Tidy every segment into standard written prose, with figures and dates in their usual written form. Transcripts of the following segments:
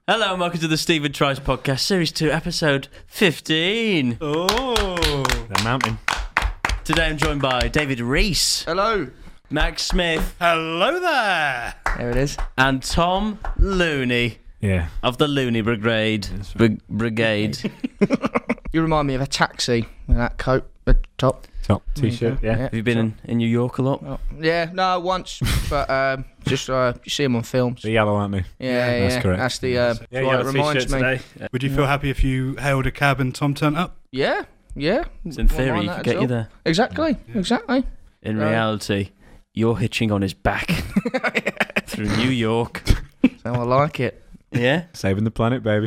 Hello and welcome to the Stephen Tries Podcast, Series 2, Episode 15. Oh, They're mounting. Today I'm joined by David Reese. Hello. Max Smith. hello there. There it is. And Tom Looney Yeah. of the Looney Brigade. Brigade. You remind me of a taxi with that coat at the top. Top t-shirt, yeah. Have you been in New York a lot? Oh, yeah, no, once, but just you see them on films. The yellow, aren't they? Yeah, that's correct. That's the Yeah, what it reminds me. today. Would you feel happy if you hailed a cab and Tom turned up? Yeah. So in theory, he could get you there. Exactly. In reality, you're hitching on his back through New York. So I like it. Yeah? Saving the planet, baby.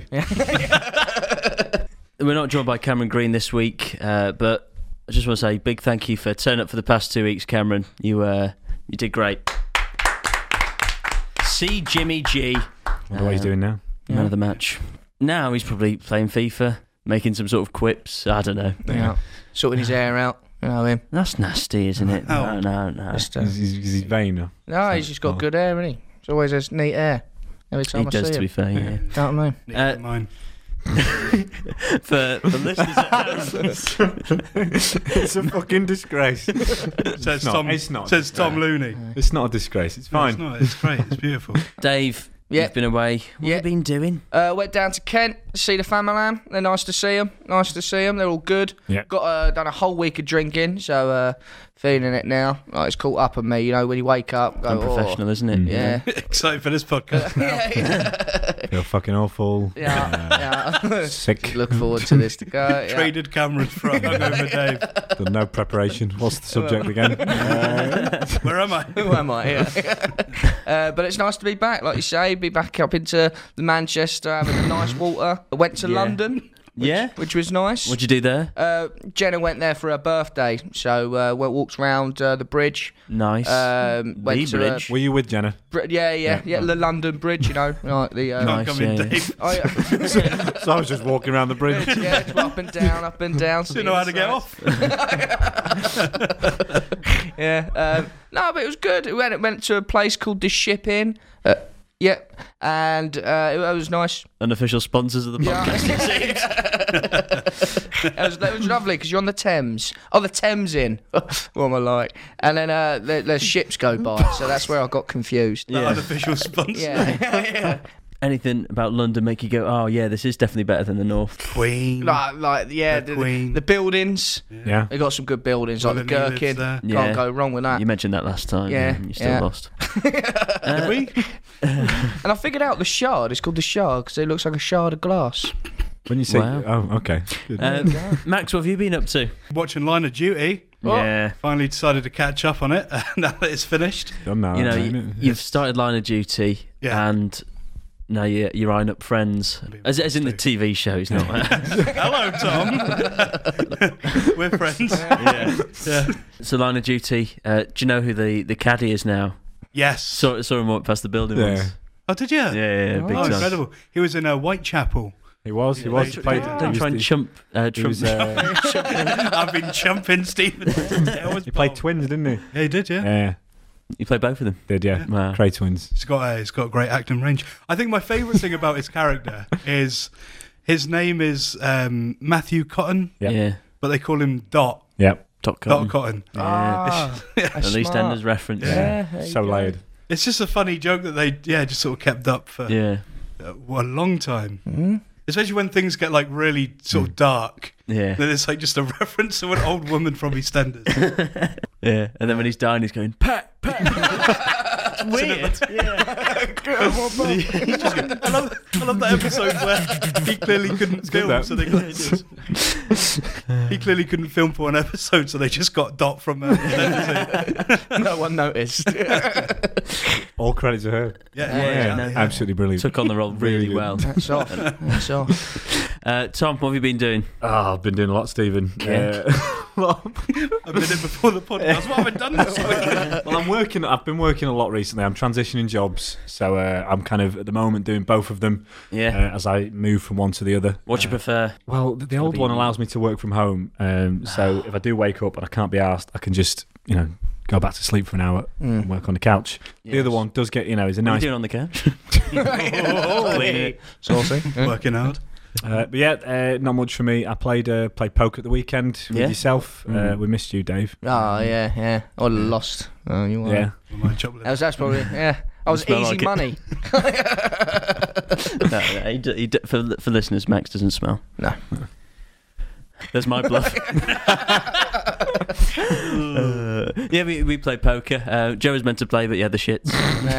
We're not joined by Cameron Green this week, but I just want to say big thank you for turning up for the past 2 weeks, Cameron. You did great. See Jimmy G. Wonder what he's doing now. Man of the match. Now he's probably playing FIFA, making some sort of quips. I don't know. Yeah. Sorting his hair out. You know him. That's nasty, isn't it? Oh. No. Just, He's vain now. no, he's just got good hair, hasn't he? He's always has neat hair. Every time He I does, see to him. be fair, yeah. Know what I mean? Neither mine. For the listeners at home, It's a fucking disgrace. Says not. Tom. It's not. Says Tom Looney. It's not a disgrace. It's No, fine. it's not. It's great. It's beautiful. Dave, Yeah. you've been away. What Yeah. have you been doing? Went down to Kent to see the family. They're nice to see them. They're all good. Yeah. Got done a whole week of drinking, so feeling it now. Like, it's caught up on me. You know, when you wake up, go, Unprofessional, isn't it? Mm. Yeah. Excited for this podcast now. Feel fucking awful. Yeah. Sick. Look forward to this to go. Yeah. Traded cameras for a hungover Dave. Done no preparation. What's the subject again? Where am I? Who am I? Yeah. But it's nice to be back, like you say. Be back up into the Manchester, having a nice water. I went to Yeah. London, Yeah? which was nice. What'd you do there? Jenna went there for her birthday, so walked round the bridge. Nice. Went The to bridge. Were you with Jenna? Yeah, the London Bridge, you know, like the. Can't Nice, come in, yeah. Dave. Oh, yeah. So I was just walking around the bridge. Yeah, it's up and down. Didn't know how to get off. Yeah. No, but it was good. We went to a place called The Ship Inn. Yeah, and it was nice. Unofficial sponsors of the podcast. It was lovely because you're on the Thames. Oh, the Thames Inn. What am I like? And then the ships go by, so that's where I got confused. That unofficial sponsor. Yeah. Anything about London make you go, oh yeah, this is definitely better than the North? Queen. The Queen. the buildings. Yeah. They got some good buildings, like the Melanie lives Gherkin. there. Yeah. Can't go wrong with that. You mentioned that last time. Yeah, You still yeah. lost. Did we? And I figured out the Shard. It's called the Shard because it looks like a shard of glass. When you say, Wow. oh, okay. Good. Max, what have you been up to? Watching Line of Duty. Yeah. Finally decided to catch up on it now that it's finished. Done now. You know, ain't it? you've started Line of Duty, Yeah. and now you're eyeing up Friends. As in the TV shows, not. Hello, Tom. We're friends. Yeah. So Line of Duty. Do you know who the caddy is now? Yes. Saw him walk past the building Yeah. once. Oh, did you? Yeah, big Oh, time. incredible. He was in Whitechapel. He was. He Don't He played. Don't try and chump. He was, I've been chumping Stephen. he played twins, didn't he? Yeah, he did, yeah. Yeah. You play both of them. Did, yeah. Wow. Cray twins. He's got great acting range. I think my favourite thing about his character is his name is Matthew Cotton, Yeah. Yeah. but they call him Dot. Yep. Dot Dot Cotton. Cotton. Ah, At least Ender's reference. Yeah, there you So go. layered. It's just a funny joke that they just sort of kept up for Yeah. a long time. Mm. Especially when things get like really sort of dark. Yeah. Then it's like just a reference to an old woman from EastEnders. Yeah. And then when he's dying, he's going, Pat, Pat. It's weird. I love that episode where he clearly couldn't film, that. so they got he clearly couldn't film for one episode, so they just got Dot from EastEnders. No one noticed. All credit to her. Yeah, no. Absolutely brilliant. Took on the role really Really well. That's off. That's off. Tom, what have you been doing? Oh, I've been doing a lot, Stephen. Yeah. A minute before the podcast. What have I done this week? Well, I've been working a lot recently. I'm transitioning jobs, so I'm kind of at the moment doing both of them Yeah. as I move from one to the other. What do you prefer? Well, the old be- one allows me to work from home, so if I do wake up and I can't be asked, I can just go back to sleep for an hour and work on the couch. The other one does get, is a What are nice. you doing on the couch? Saucy. Working hard. But not much for me. I played poker at the weekend with yourself. We missed you, Dave. Oh, yeah. I lost. Oh, you won. Yeah. That's probably, I was smell easy like it. money. For listeners, Max doesn't smell. No. There's my bluff. We played poker. Joe was meant to play, but he had the shits.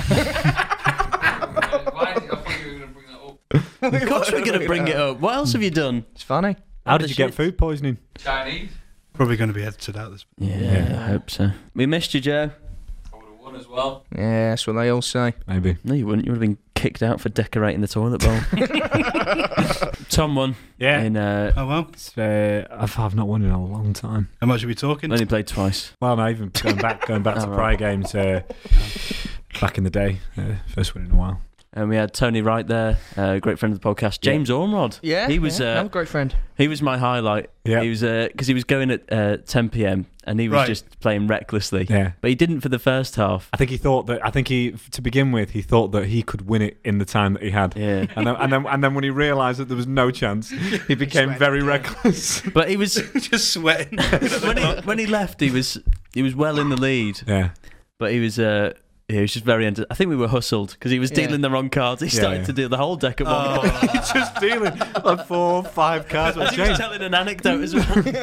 Why? I thought you were going to bring that up. Of course we're going to bring it up. What else have you done? It's funny. How did you get food poisoning? Chinese. Probably going to be edited out this. Yeah, I hope so. We missed you, Joe. I would have won as well. Yeah, that's what they all say. Maybe. No, you wouldn't. You would have been kicked out for decorating the toilet bowl. Tom won. Yeah. In, Oh, well. I've not won in a long time. How much are we talking? only played twice. Well, no, even going back to Oh, prior games back in the day. First win in a while. And we had Tony Wright there, a great friend of the podcast. James Ormrod. Yeah, He was I'm a great friend. he was my highlight. Yeah. He was because he was going at 10 p.m. and he was Right. just playing recklessly. Yeah. But he didn't for the first half. I think to begin with, he thought that he could win it in the time that he had. Yeah. And then when he realised that there was no chance, he became very reckless. But he was Just sweating. when he left, he was well in the lead. Yeah. But he was just very. I think we were hustled because he was dealing the wrong cards. He started to deal the whole deck at one point. He's just dealing like 4 or 5 cards. He was James. telling an anecdote as well.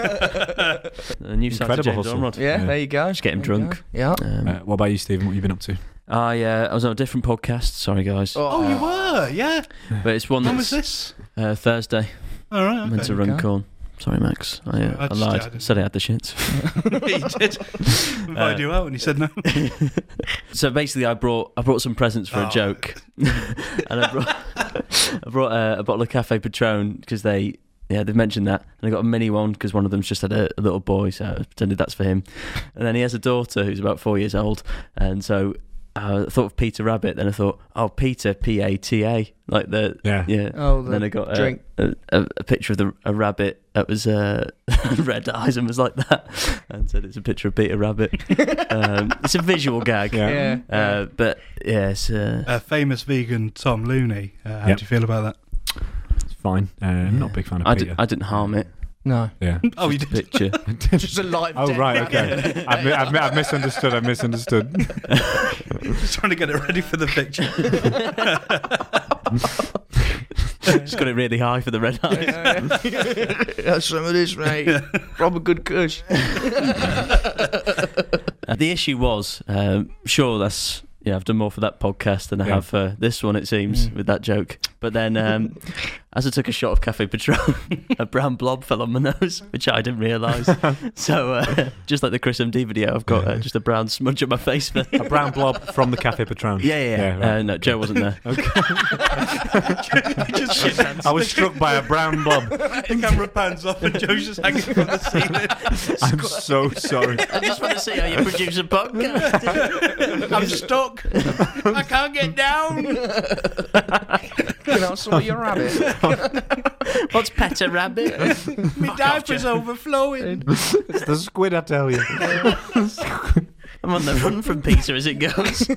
A new side to Incredible James hustle. Ormrod. Yeah, Yeah. there you go. Just get him There you drunk. go. Yeah. What about you, Stephen? What have you been up to? I was on a different podcast. Sorry, guys. Oh, you were? Yeah. But it's one When was that's this? Thursday. All right. I meant to Okay. run corn. Sorry, Max. I I lied. didn't- Said I had the shits. He did. Invited you out and he said no. So basically, I brought some presents for a joke, and I brought a bottle of Cafe Patron because they've mentioned that, and I got a mini one because one of them's just had a little boy, so I pretended that's for him, and then he has a daughter who's about 4 years old, and so I thought of Peter Rabbit. Then I thought, Peter, P-A-T-A, like the Yeah. Oh, And then I got drink. a picture of a rabbit that was red eyes and was like that, and said it's a picture of Peter Rabbit. It's a visual gag. Yeah. Yeah. But yeah, it's Famous vegan Tom Looney. How Yep. do you feel about that? It's fine. I'm not a big fan of Peter. I didn't harm it. No. Yeah. Oh, you Just did. a picture. Just a live Oh, dead right, rabbit. okay. I've misunderstood. Just trying to get it ready for the picture. Just got it really high for the red eyes. Have some of this, mate. Proper good kush. The issue was, sure, that's I've done more for that podcast than I have for this one, it seems, with that joke. But then, as I took a shot of Cafe Patron, a brown blob fell on my nose, which I didn't realise. So, just like the Chris MD video, I've got just a brown smudge on my face. A brown blob from the Cafe Patron. Yeah. right. No, Joe wasn't there. I was struck by a brown blob. The camera pans off and Joe's just hanging from the ceiling. I'm so sorry. I just want to see how you produce a podcast. I'm stuck. I can't get down. Can I saw your rabbit? What's Peter Rabbit? My diaper's overflowing. It's the squid, I tell you. I'm on the run from Peter as it goes.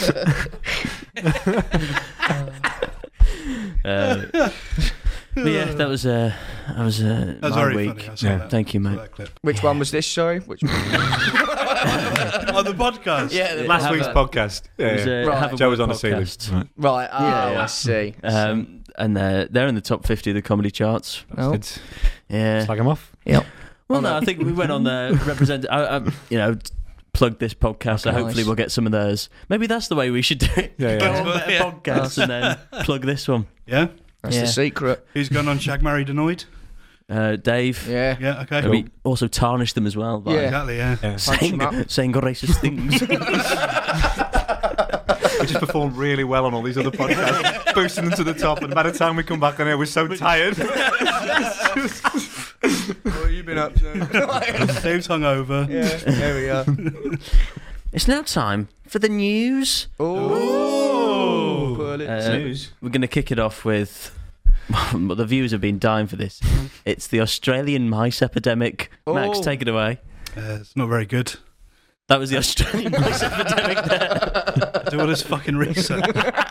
But yeah, that was That was my very week. funny. I saw Yeah. that. Thank you, I saw mate. that clip. Which one was this, sorry? Which one? On the podcast. Yeah, Last have week's a- podcast. it was, Yeah. Right. Have a Joe was Word on a ceiling. podcast. Right. Right, oh, Yeah. I see. And they're in the top 50 of the comedy charts. Oh. It's Yeah. slag him off. Well, no, I think we went on the represent. Plug this podcast, so Okay, hopefully nice. we'll get some of those. Maybe that's the way we should do it. Yeah, Go yeah. on better Yeah. podcasts and then plug this one. Yeah. That's Yeah. the secret. Who's gone on Shag Married Annoyed? Dave. Yeah. Yeah. Okay. And we also tarnished them as well by Yeah. Exactly. Yeah. Yeah. saying, Punch 'em up. saying racist things. We just performed really well on all these other podcasts, boosting them to the top. And by the time we come back on here, we're so tired. What have you been up to? Dave's hungover. Yeah, there we are. It's now time for the news. Oh, News. We're going to kick it off with. Well, the viewers have been dying for this. It's the Australian mice epidemic. Max, Oh. take it away. It's not very good. That was the Australian mice epidemic there. Do all this fucking research.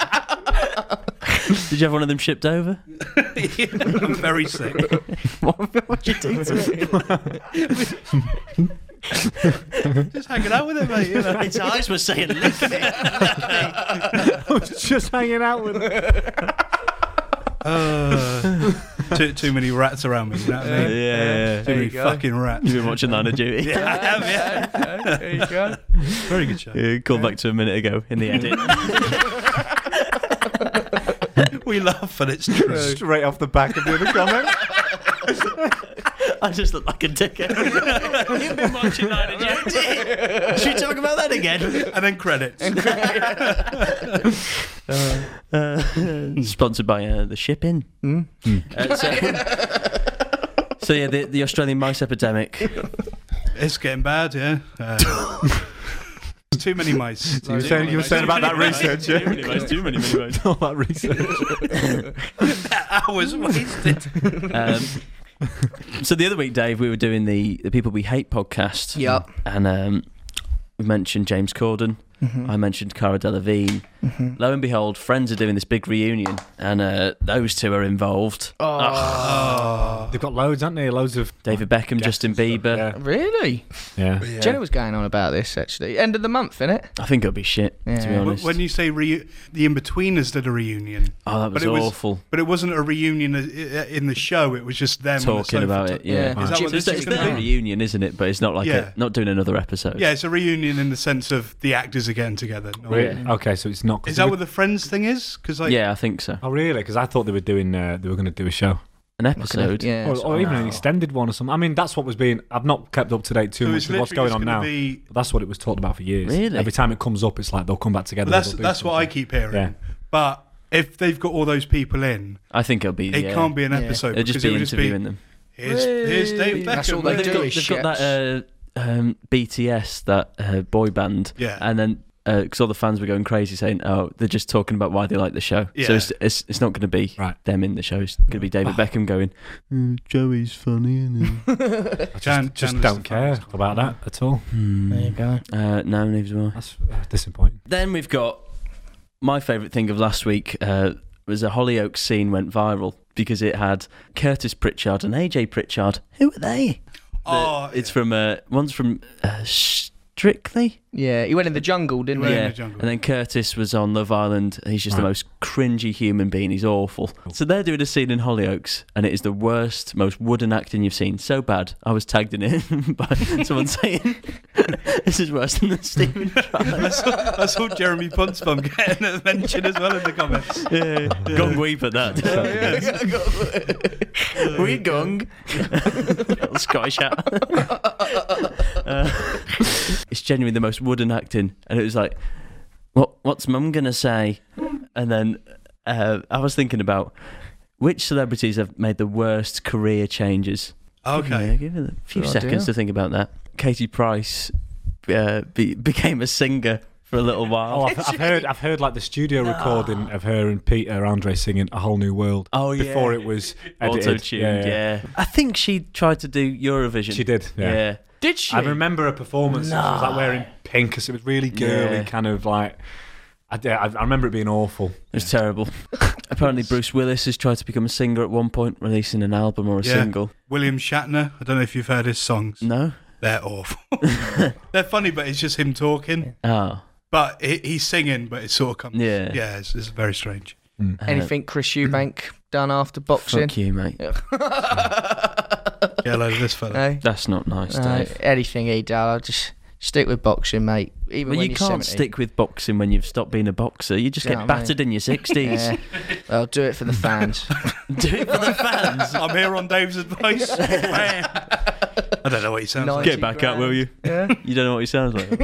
Did you have one of them shipped over? I'm very sick. What'd you do to it? Just hanging out with it, mate. You know. Its eyes were saying, look at it. I was just hanging out with Too many rats around me. You know what I mean? Yeah. Too many fucking rats. You've been watching Line of Duty. Yeah, I have. Yeah. There you go. Very good show. Yeah, called back to a minute ago in the edit. We laugh, and it's true. straight off the back of the other comment. I just look like a dickhead. You've been watching Line of Duty. Should we talk about that again? And then credits. Sponsored by the shipping. So yeah, the Australian mice epidemic. It's getting bad, yeah. Too many mice. You were saying about that research, yeah? Too many mice. All that research. Hours wasted. So the other week, Dave, we were doing the People We Hate podcast. Yep. And we mentioned James Corden. I mentioned Cara Delevingne. Lo and behold, Friends are doing this big reunion, and those two are involved. They've got loads, haven't they? Loads of David Beckham, Justin Bieber. Really? Yeah. Jenna was going on about this, actually. End of the month, innit? I think it'll be shit, to be Yeah. honest. When you say the In-Betweeners did a reunion. Oh, that was but it awful. But it wasn't a reunion in the show. It was just them on the Talking sofa about it, yeah. Yeah. Is that what It's this is their going to be? reunion, isn't it? But it's not like Yeah. not doing another episode. Yeah, it's a reunion in the sense of the actors are getting together. No. Really? Okay, so it's not. Is that what the Friends thing is? Because Yeah, I think so. Oh, really? Because I thought they were doing. They were going to do a show, An episode. Yeah. or even an extended one or something. I mean, that's what was being. I've not kept up to date too So much it's with what's literally going on just now. gonna be- But that's what it was talked about for years. Really? Every time it comes up, it's like they'll come back together. That's they'll do what I something. keep hearing. Yeah. But if they've got all those people in, I think it'll be. it yeah. can't be an Yeah. episode. It'll just because be it would interviewing them. Here's Dave Beckham. That's all they mate. do. They've got that BTS, that boy band. Yeah. And then because all the fans were going crazy saying, "Oh, they're just talking about why they like the show." Yeah. So it's not going to be Right. them in the show. It's going to be David Beckham going, "Joey's funny, isn't he?" Just don't care about that at all. There you go. No, neither do I. That's disappointing. Then we've got my favourite thing of last week was a Hollyoaks scene went viral because it had Curtis Pritchard and AJ Pritchard. Who are they? It's from one's from Strictly. Yeah, he went in the jungle, didn't He he? went in Yeah, the jungle. and then Curtis was on Love Island. And he's just the Right. most cringy human being. He's awful. So they're doing a scene in Hollyoaks, and it is the worst, most wooden acting you've seen. So bad. I was tagged in it by someone saying, "This is worse than the Stephen Fry." I saw Jeremy Punsbaum getting a mention as well in the comments. Gong weep at that. We gong. Little Scottish hat. It's genuinely the most wooden acting, and it was like, what's Mum gonna say? And then I was thinking about which celebrities have made the worst career changes. Okay. Yeah, give it a few Good seconds idea. to think about that. Katie Price became a singer for a little while. Oh, I've heard like the studio recording of her and Peter Andre singing "A Whole New World." Oh, yeah. Before it was edited. Auto-tuned, yeah. I think she tried to do Eurovision. She did. Yeah. Did she? I remember a performance. She was like wearing pink, so it was really girly, Yeah. kind of like. I remember it being awful. It was terrible. Apparently, Bruce Willis has tried to become a singer at one point, releasing an album or a Yeah. single. William Shatner. I don't know if you've heard his songs. No? They're awful. They're funny, but it's just him talking. Oh. But he's singing, but it sort of comes. Yeah. Yeah, it's very strange. Anything Chris Eubank done after boxing? Fuck you, mate. Get a load of this fella. No? That's not nice, No, Dave. anything he done, I'll just stick with boxing, mate. Even Well, when you you're can't 70. stick with boxing when you've stopped being a boxer. You just Do you get know what I battered in your 60s. Yeah. I'll do it for the fans. Do it for the fans. I'm here on Dave's advice. Man. I don't know what he sounds like. Get back out, will you? Yeah. You don't know what he sounds like.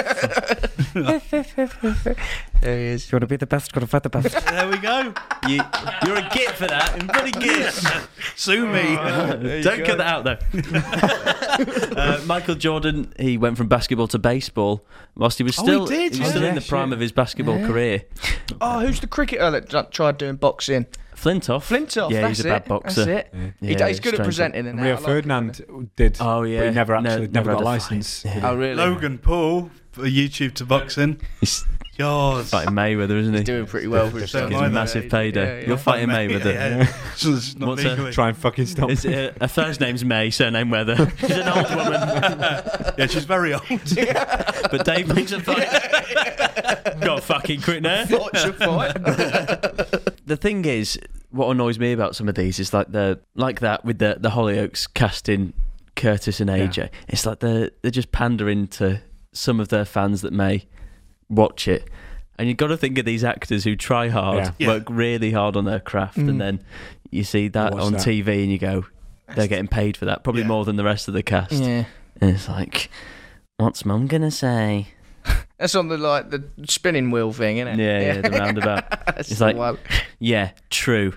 There he is. You want to be the best, got to fight the best. There we go. You're a git for that. A bloody git. Sue me. Don't cut that out, though. Michael Jordan, he went from basketball to baseball whilst he was Oh, still, he did, was still yeah. in the prime of his basketball career. Oh, who's the cricketer that tried doing boxing? Flintoff. Flintoff. Yeah, that's he's a bad it. boxer. That's it. Yeah, He's good at strange. presenting. And Rio that. I like Ferdinand did. Oh yeah, But he never actually never had got a fight. license. Yeah. Oh really? Logan Paul for YouTube to boxing. He's God. fighting Mayweather, isn't he? He's doing pretty well for Don't himself. He's a mind that. massive payday. Yeah. You're fighting Mayweather. Yeah. It's not What's her- legally. Try and fucking stop. Is it, her first name's May, surname Weather. She's an old woman, Yeah, she's very old. but Dave makes a fight. Got fucking quick now. Watch a fight. The thing is, what annoys me about some of these is like that with the Hollyoaks casting Curtis and AJ. It's like they're just pandering to some of their fans that may watch it. And you've got to think of these actors who try hard, Yeah. work really hard on their craft, and then you see that Watch on that. TV and you go, they're getting paid for that, probably Yeah. more than the rest of the cast. Yeah. And it's like, what's Mum gonna say? That's on the spinning wheel thing, isn't it? Yeah, the roundabout. That's It's the like, one. yeah, true.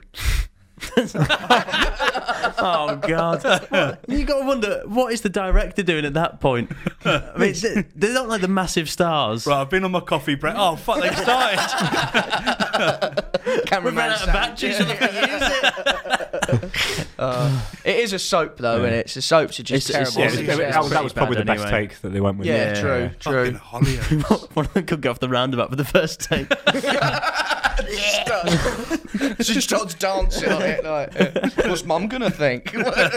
Oh God! You got to wonder what is the director doing at that point. I mean, they're not like the massive stars. Right, I've been on my coffee break. Oh, fuck, they started. We've Cameraman run out of Sam. batteries, so they can use it. It is a soap though, isn't it? So soaps are just It's- terrible. it's- that was pretty probably the bad best anyway. take that they went with. yeah, Yeah. true, Fucking true. Hollyoaks. One of them could go off the roundabout for the first take. She starts dancing on it like, what's Mum gonna think?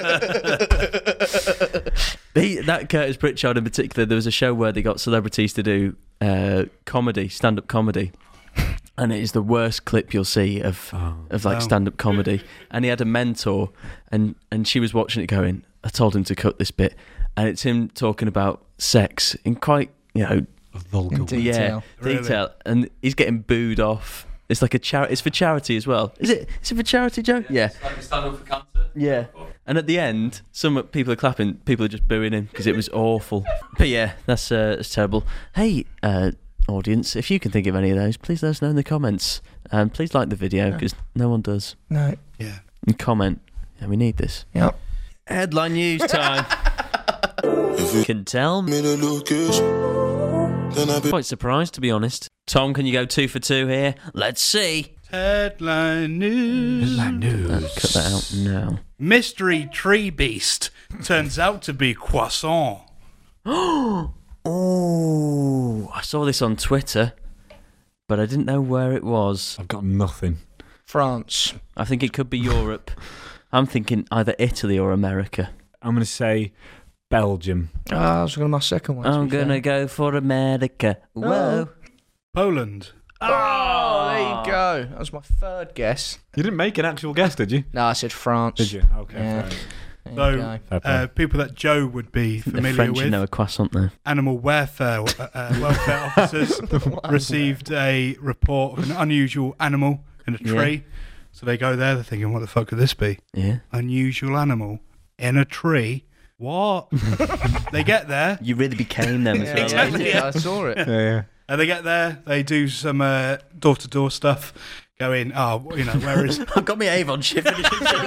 That Curtis Pritchard in particular, there was a show where they got celebrities to do comedy, stand-up comedy. And it is the worst clip you'll see of Wow. stand-up comedy. And he had a mentor, and she was watching it going, I told him to cut this bit. And it's him talking about sex in quite, Vulgar. Detail. Really? detail. And he's getting booed off. It's like it's for charity as well. Is it for charity, Joe? Yeah. Like a stand up for cancer. Yeah. And at the end, some people are clapping, people are just booing him because it was awful. But yeah, that's terrible. Hey, audience, if you can think of any of those, please let us know in the comments. And please like the video because no one does. No. Yeah. And comment. Yeah, we need this. Yep. Headline news time. Can tell. Quite surprised, to be honest. Tom, can you go 2 for 2 here? Let's see. Headline news. Cut that out now. Mystery tree beast turns out to be croissant. Oh, I saw this on Twitter, but I didn't know where it was. I've got nothing. France. I think it could be Europe. I'm thinking either Italy or America. I'm going to say Belgium. I was going to my second one. to I'm be fair. gonna go for America. Whoa. Poland. Oh, there you go. That was my third guess. You didn't make an actual guess, did you? No, I said France. Did you? Okay. Yeah. Fair. There you So, go. Fair play. people that Joe would be The familiar French with, know a croissant there. animal welfare officers received a report of an unusual animal in a tree. So they go there, they're thinking, what the fuck could this be? Yeah. Unusual animal in a tree? What? They get there, You really became them as Yeah, well. Exactly. yeah, I saw it. Yeah. and they get there, they do some door-to-door stuff, going, where is... I've got my Avon shit finishing soon.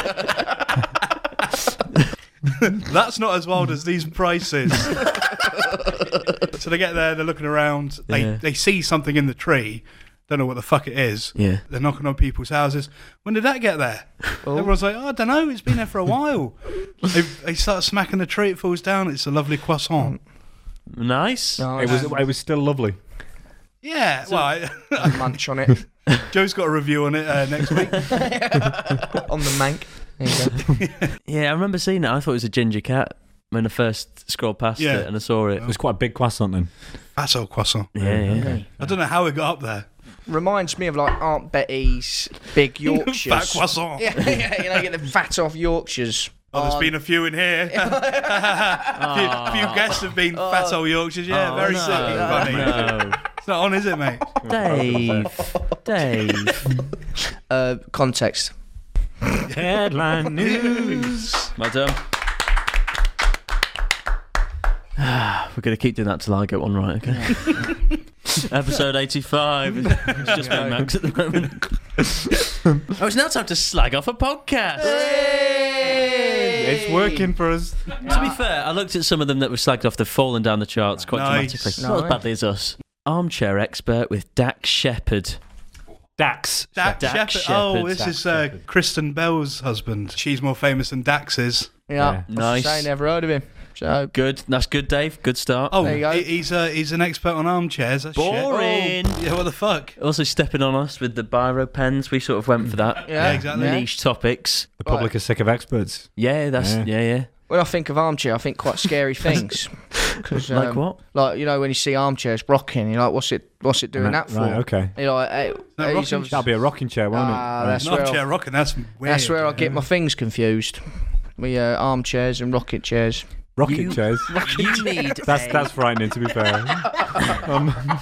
That's not as wild as these prices. So they get there, they're looking around, Yeah. they see something in the tree, don't know what the fuck it is. Yeah. They're knocking on people's houses. When did that get there? Everyone's like, I don't know, it's been there for a while. They start smacking the tree, it falls down, it's a lovely croissant. Nice. No, It was still lovely. Yeah, well, munch on it Joe's got a review on it next week. on the mank. There you go. Yeah, I remember seeing it. I thought it was a ginger cat when I first scrolled past Yeah. it and I saw it. It was quite a big croissant then. That's all croissant. Yeah. I don't know how it got up there. Reminds me of like Aunt Betty's big Yorkshires. Fat croissant. Yeah, get the fat off Yorkshires. Oh, there's been a few in here. a few guests have been fat old Yorkshires. Yeah, Oh, very no, sick and funny. No. It's not on, is it, mate? Dave. Context. Headline news. Well done. We're going to keep doing that till I get one right, okay? Episode 85. It's just me, Max, at the moment. Oh, it's now time to slag off a podcast. It's working for us. To be fair, I looked at some of them that were slagged off. They've fallen down the charts quite Nice. dramatically. Not as Nice. badly as us. Armchair expert with Dax Shepherd. Dax. Dax Dax Shepard. Shepard. Oh, this Dax is Shepard. Kristen Bell's husband. She's more famous than Dax is. Yeah, Nice. I never heard of him. So Good. That's good, Dave. Good start. Oh, There you go. he's an expert on armchairs. That's Boring. Shit. Yeah, what the fuck? Also stepping on us with the biro pens. We sort of went for that. Yeah, exactly. Niche topics. The public is sick of experts. Yeah, that's Yeah. yeah. When I think of armchair, I think quite scary things. 'Cause, Like what? Like, you know, when you see armchairs rocking, you're like, what's it doing that for? Right, okay. You're like, that he's rocking obviously- That'll be a rocking chair, won't it? Ah, Right. that's An where armchair rocking. That's weird. That's where I get my things confused. We armchairs and rocket chairs. Rocking chairs. You need. That's frightening, to be fair. Oh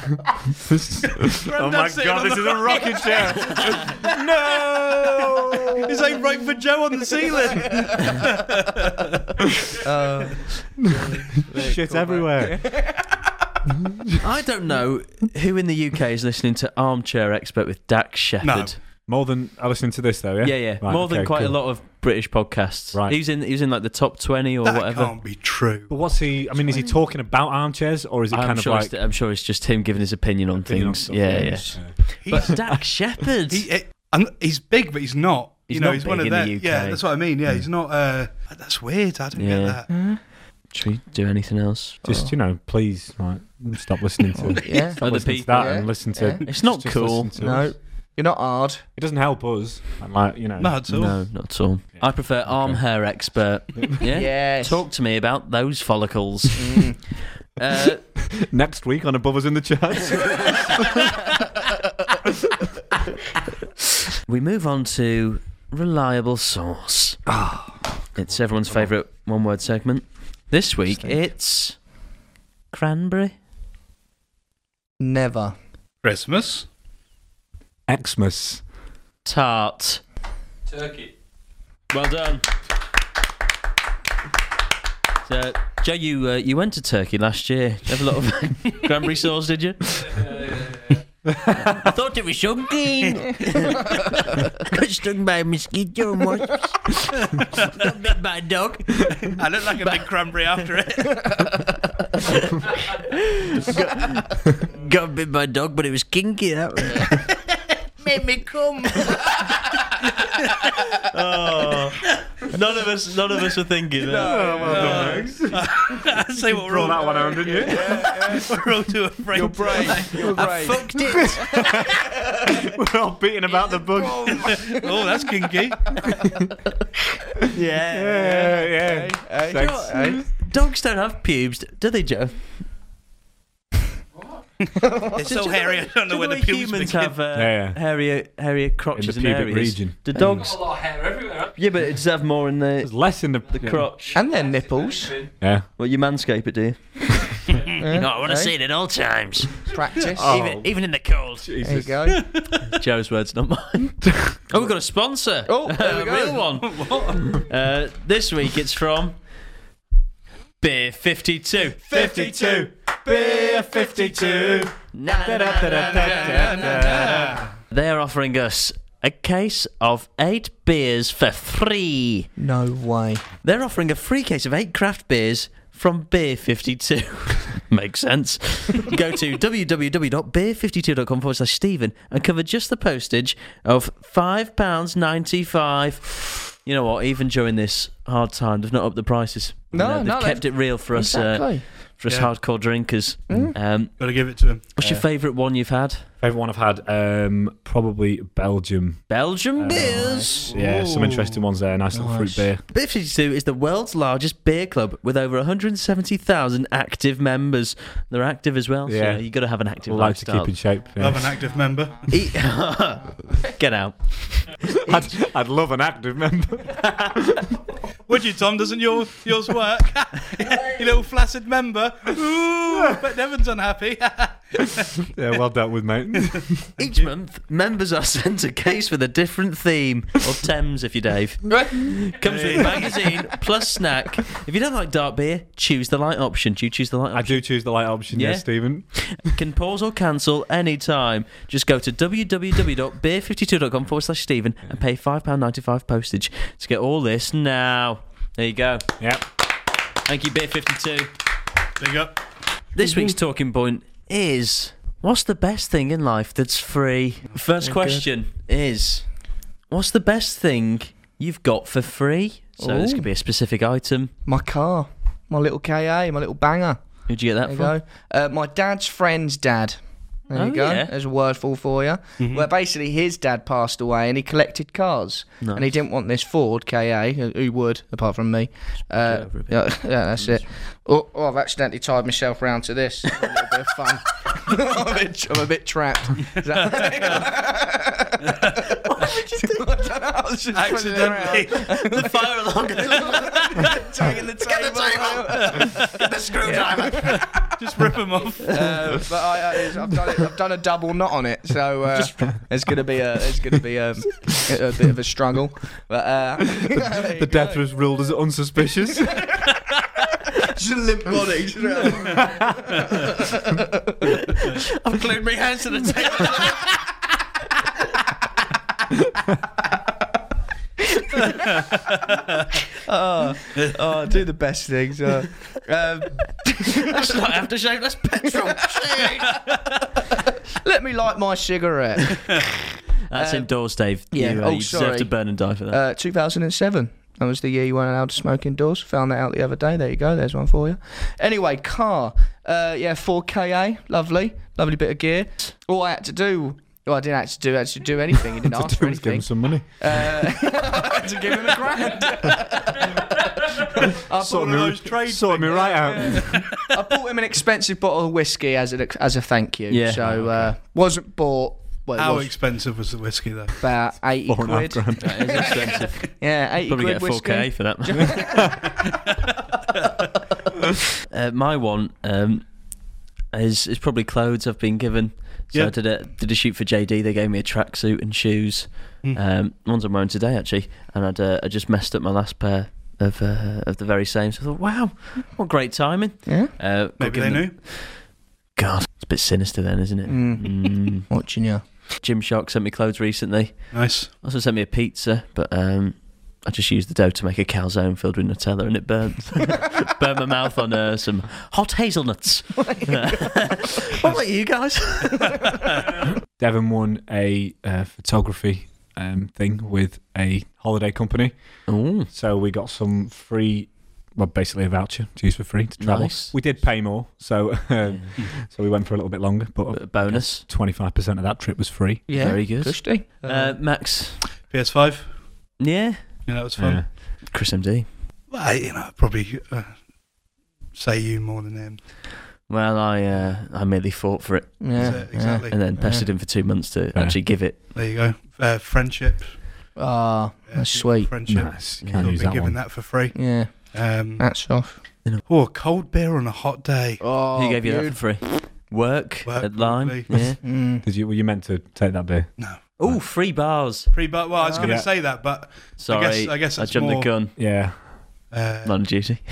my god, this is a rocking chair! No! Is that right for Joe on the ceiling? Shit everywhere. I don't know who in the UK is listening to Armchair Expert with Dax Shepard. No. More than I listen to this, though, yeah? Yeah. Right, More than okay, quite cool. a lot of British podcasts. Right. He was in like the top 20 or That whatever. can't be true. But what's he... I mean, is he talking about armchairs, or is it kind of like... I'm sure it's just him giving his opinion on Opinion on things. stuff, Yeah. He's, But Dax Shepard. he's big, but he's not. He's You know, not he's one big of in them. the UK. Yeah, that's what I mean. Yeah, he's not. That's weird. I don't Yeah. get that. Should we do anything else? Just, please, right, stop listening to Yeah. stop Other listening to people. that Yeah. and listen to... Yeah. It's not just cool. listen to No, us. you're not hard. It doesn't help us. And like, Not at all. No, not at all. I prefer arm hair expert. Yeah. Yes. Talk to me about those follicles. Next week on Above Us in the Charts. We move on to reliable source. It's everyone's favourite one-word segment. This week it's cranberry. Never. Christmas. Xmas. Tart. Turkey. Well done. So, Joe, you went to Turkey last year. Did you have a lot of cranberry sauce, did you? I thought it was shocking. Got stung by a mosquito once. Got bit by a dog. I look like a big cranberry after it. Got bit by a dog, but it was kinky. That was. Made me come. Oh, none of us were thinking that. I say what we're all that one home, didn't you? We're all too afraid. You're brave. You're I brave. fucked it. We're all beating about the bush. Oh, that's kinky. Yeah. Hey, Thanks. hey. Dogs don't have pubes, do they, Joe? It's so hairy. I don't know where the pubes humans begin. have Yeah. hairier crotches In the pubic areas. region. The Got dogs, a lot of hair everywhere. yeah, but it does have more in There's the less in the crotch. And their nipples. Yeah. Well, you manscape it, do you? No, I want to see it at all times, Practice. even in the cold. There you go. Joe's words, not mine. Oh, we've got a sponsor. Oh, there we A go. real one. This week it's from Beer 52. 52. Beer 52. They're offering us a case of 8 beers for free. No way. They're offering a free case of 8 craft beers from Beer 52. Makes sense. Go to www.beer52.com/Stephen and cover just the postage of £5.95. You know what? Even during this hard time, they've not upped the prices. No, they've kept it real for us. Exactly. For us Yeah. hardcore drinkers. Got to give it to him. What's your favourite one you've had? Favourite one I've had, probably Belgium. Belgian beers. Yeah, some interesting ones there. Nice little fruit beer. Beer 52 is the world's largest beer club with over 170,000 active members. They're active as well, Yeah. so you've got to have an active Like to lifestyle. keep in shape. Yeah. Love an active member. Eat- Get out. I'd love an active member. Would you, Tom? Doesn't yours work? You little flaccid member. Ooh, but Devon's unhappy. Yeah, well dealt with, mate. Each month, members are sent a case with a different theme, or Thames if you're Dave. Comes with magazine plus snack. If you don't like dark beer, choose the light option. Do you choose the light I option? do choose the light option, Yeah. yes, Stephen. Can pause or cancel anytime. Just go to www.beer52.com/Stephen and pay £5.95 postage to get all this now. There you go. Yep. Thank you, Beer 52. Big up. This week's talking point is What's the best thing in life that's free? First question is, what's the best thing you've got for free? So this could be a specific item. My car. My little KA, my little banger. Who'd you get that There from? you go. My dad's friend's dad. There you go. yeah. There's a wordful for you. Mm-hmm. Where basically his dad passed away and he collected cars. Nice. And he didn't want this Ford KA. Who would, apart from me? over a bit. Yeah, that's it. Oh, I've accidentally tied myself round to this. A little bit of fun. I'm a bit trapped. Is that what did you do? I don't know. I was just Accidentally. The fire alarm. taking the table. Get the screwdriver. Just rip them off. But I've done a double knot on it, so there's gonna be a bit of a struggle. But The death was ruled as unsuspicious. just a limp body. I've glued my hands to the table. Do the best things. That's not aftershave, that's petrol. Let me light my cigarette. That's indoors, Dave. yeah. You, Oh, you deserve sorry. to burn and die for that. 2007. That was the year you weren't allowed to smoke indoors. Found that out the other day. There you go. There's one for you. Anyway, car. 4KA. Lovely bit of gear. All I had to do. Well, I didn't actually do anything. He didn't ask for Give him anything. some money. I had to give him a grand. I Sort one of those trade me things. right out. I bought him an expensive bottle of whiskey as a thank you. Yeah. So wasn't bought. Well, it How was expensive was the whiskey though? about 80 4.5 quid. grand. That is expensive. Yeah, 80 Probably quid get a 4K whiskey. for that. My one is probably clothes I've been given. So Yeah. I did a shoot for JD. They gave me a tracksuit and shoes. Ones I'm wearing today actually, and I just messed up my last pair of the very same. So I thought, wow, what great timing. Yeah. Got Maybe they given knew. them- God, it's a bit sinister then, isn't it? Watching you. Gymshark sent me clothes recently. Nice. Also sent me a pizza, but I just used the dough to make a calzone filled with Nutella, and it burnt my mouth on some hot hazelnuts. What about you guys? Devon won a photography thing with a holiday company. Oh, So we got some free, well, basically a voucher to use for free to travel. Nice. We did pay more, so so we went for a little bit longer, but a bonus. 25% of that trip was free. Yeah. Very good. Gusty. Max, PS5. yeah, Yeah, that was fun. Yeah. Chris MD. Well, probably say you more than him. Well, I merely fought for it, Yeah. That's it, exactly. and then pestered him for 2 months to actually give it. There you go. Friendship. Ah, Yeah, that's sweet. Friendship. Nice. Yeah. Can't I'll use be that giving one. that for free. Yeah. That's off. Cold beer on a hot day. Oh, Who gave you that for free? Work Work, at Lime. probably. Yeah. Were you meant to take that beer? No. Oh, free bars. Free, but well, I was going to Yeah. say that, but Sorry, I guess I it's jumped more, the gun. Yeah. Not on duty.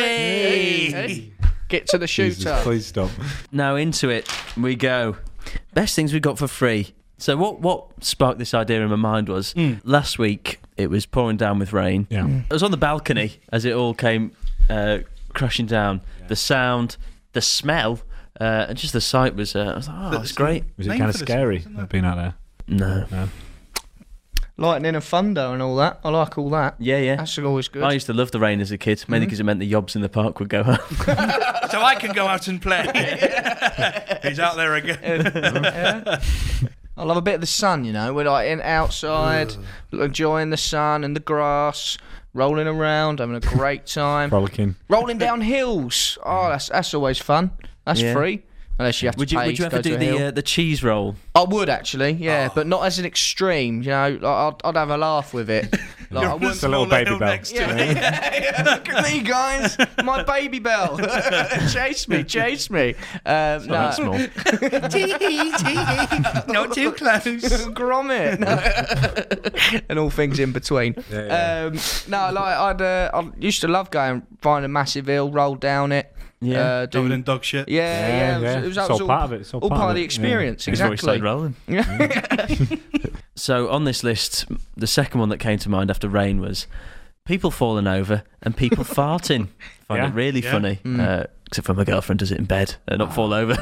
Hey! Get to the Jesus, shooter. please stop. Now into it we go. Best things we got for free. So what sparked this idea in my mind was last week it was pouring down with rain. Yeah. I was on the balcony as it all came crashing down. The sound, the smell, and just the sight was. I was like, oh, it's great. Was it Name kind of for this scary one, isn't it? being out there? No. No. Lightning and thunder and all that. I like all that. Yeah. That's always good. I used to love the rain as a kid, mainly because it meant the yobs in the park would go home. So I can go out and play. He's out there again. I love a bit of the sun, you know. We're like outside, enjoying the sun and the grass, rolling around, having a great time. Frolicking. Rolling down hills. Oh, that's always fun. That's Yeah. free. Unless you have to Would you pay to ever go do to a hill. the cheese roll? I would actually, yeah, but not as an extreme. You know, like, I'd have a laugh with it. Like, I wouldn't. It's a little baby bell. next to me. Yeah. Look at me, guys. My baby bell. Chase me. Not that small. Not too close. Grommet. And all things in between. Yeah. No, like I used to love going, find a massive hill, roll down it. Yeah. Doing in dog shit. Yeah. It was It's all part of it. It's all part of the experience. Before we started Exactly. rolling. So on this list, the second one that came to mind after rain was people falling over and people farting. Find it really funny. Except for my girlfriend does it in bed and not fall over.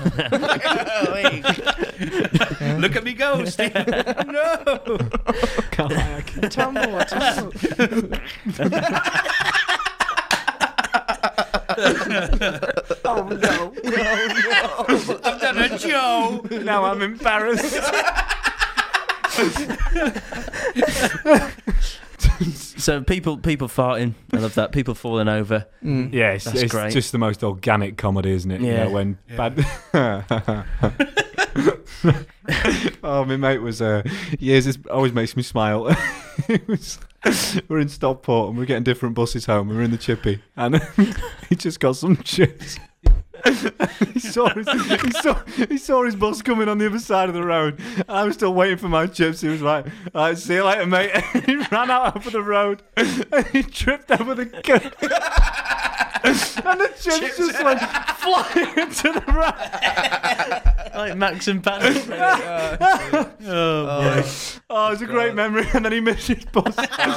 Look at me go, Steve. No. Tumble. Oh no. I've done a Joe. Now I'm embarrassed. So people farting. I love that. People falling over. Yeah, it's great. just the most organic comedy, isn't it? Yeah. You know, when bad. Oh, my mate was years. It always makes me smile. We're in Stockport and we're getting different buses home. We're in the chippy and he just got some chips. he saw his bus coming on the other side of the road. I was still waiting for my chips. He was like, "All right, see you later, mate." And he ran out over the road and he tripped over the curb. And the chips just went flying into the road. Like Max and Panic. Oh, boy. Oh, it was a great memory. And then he missed his bus.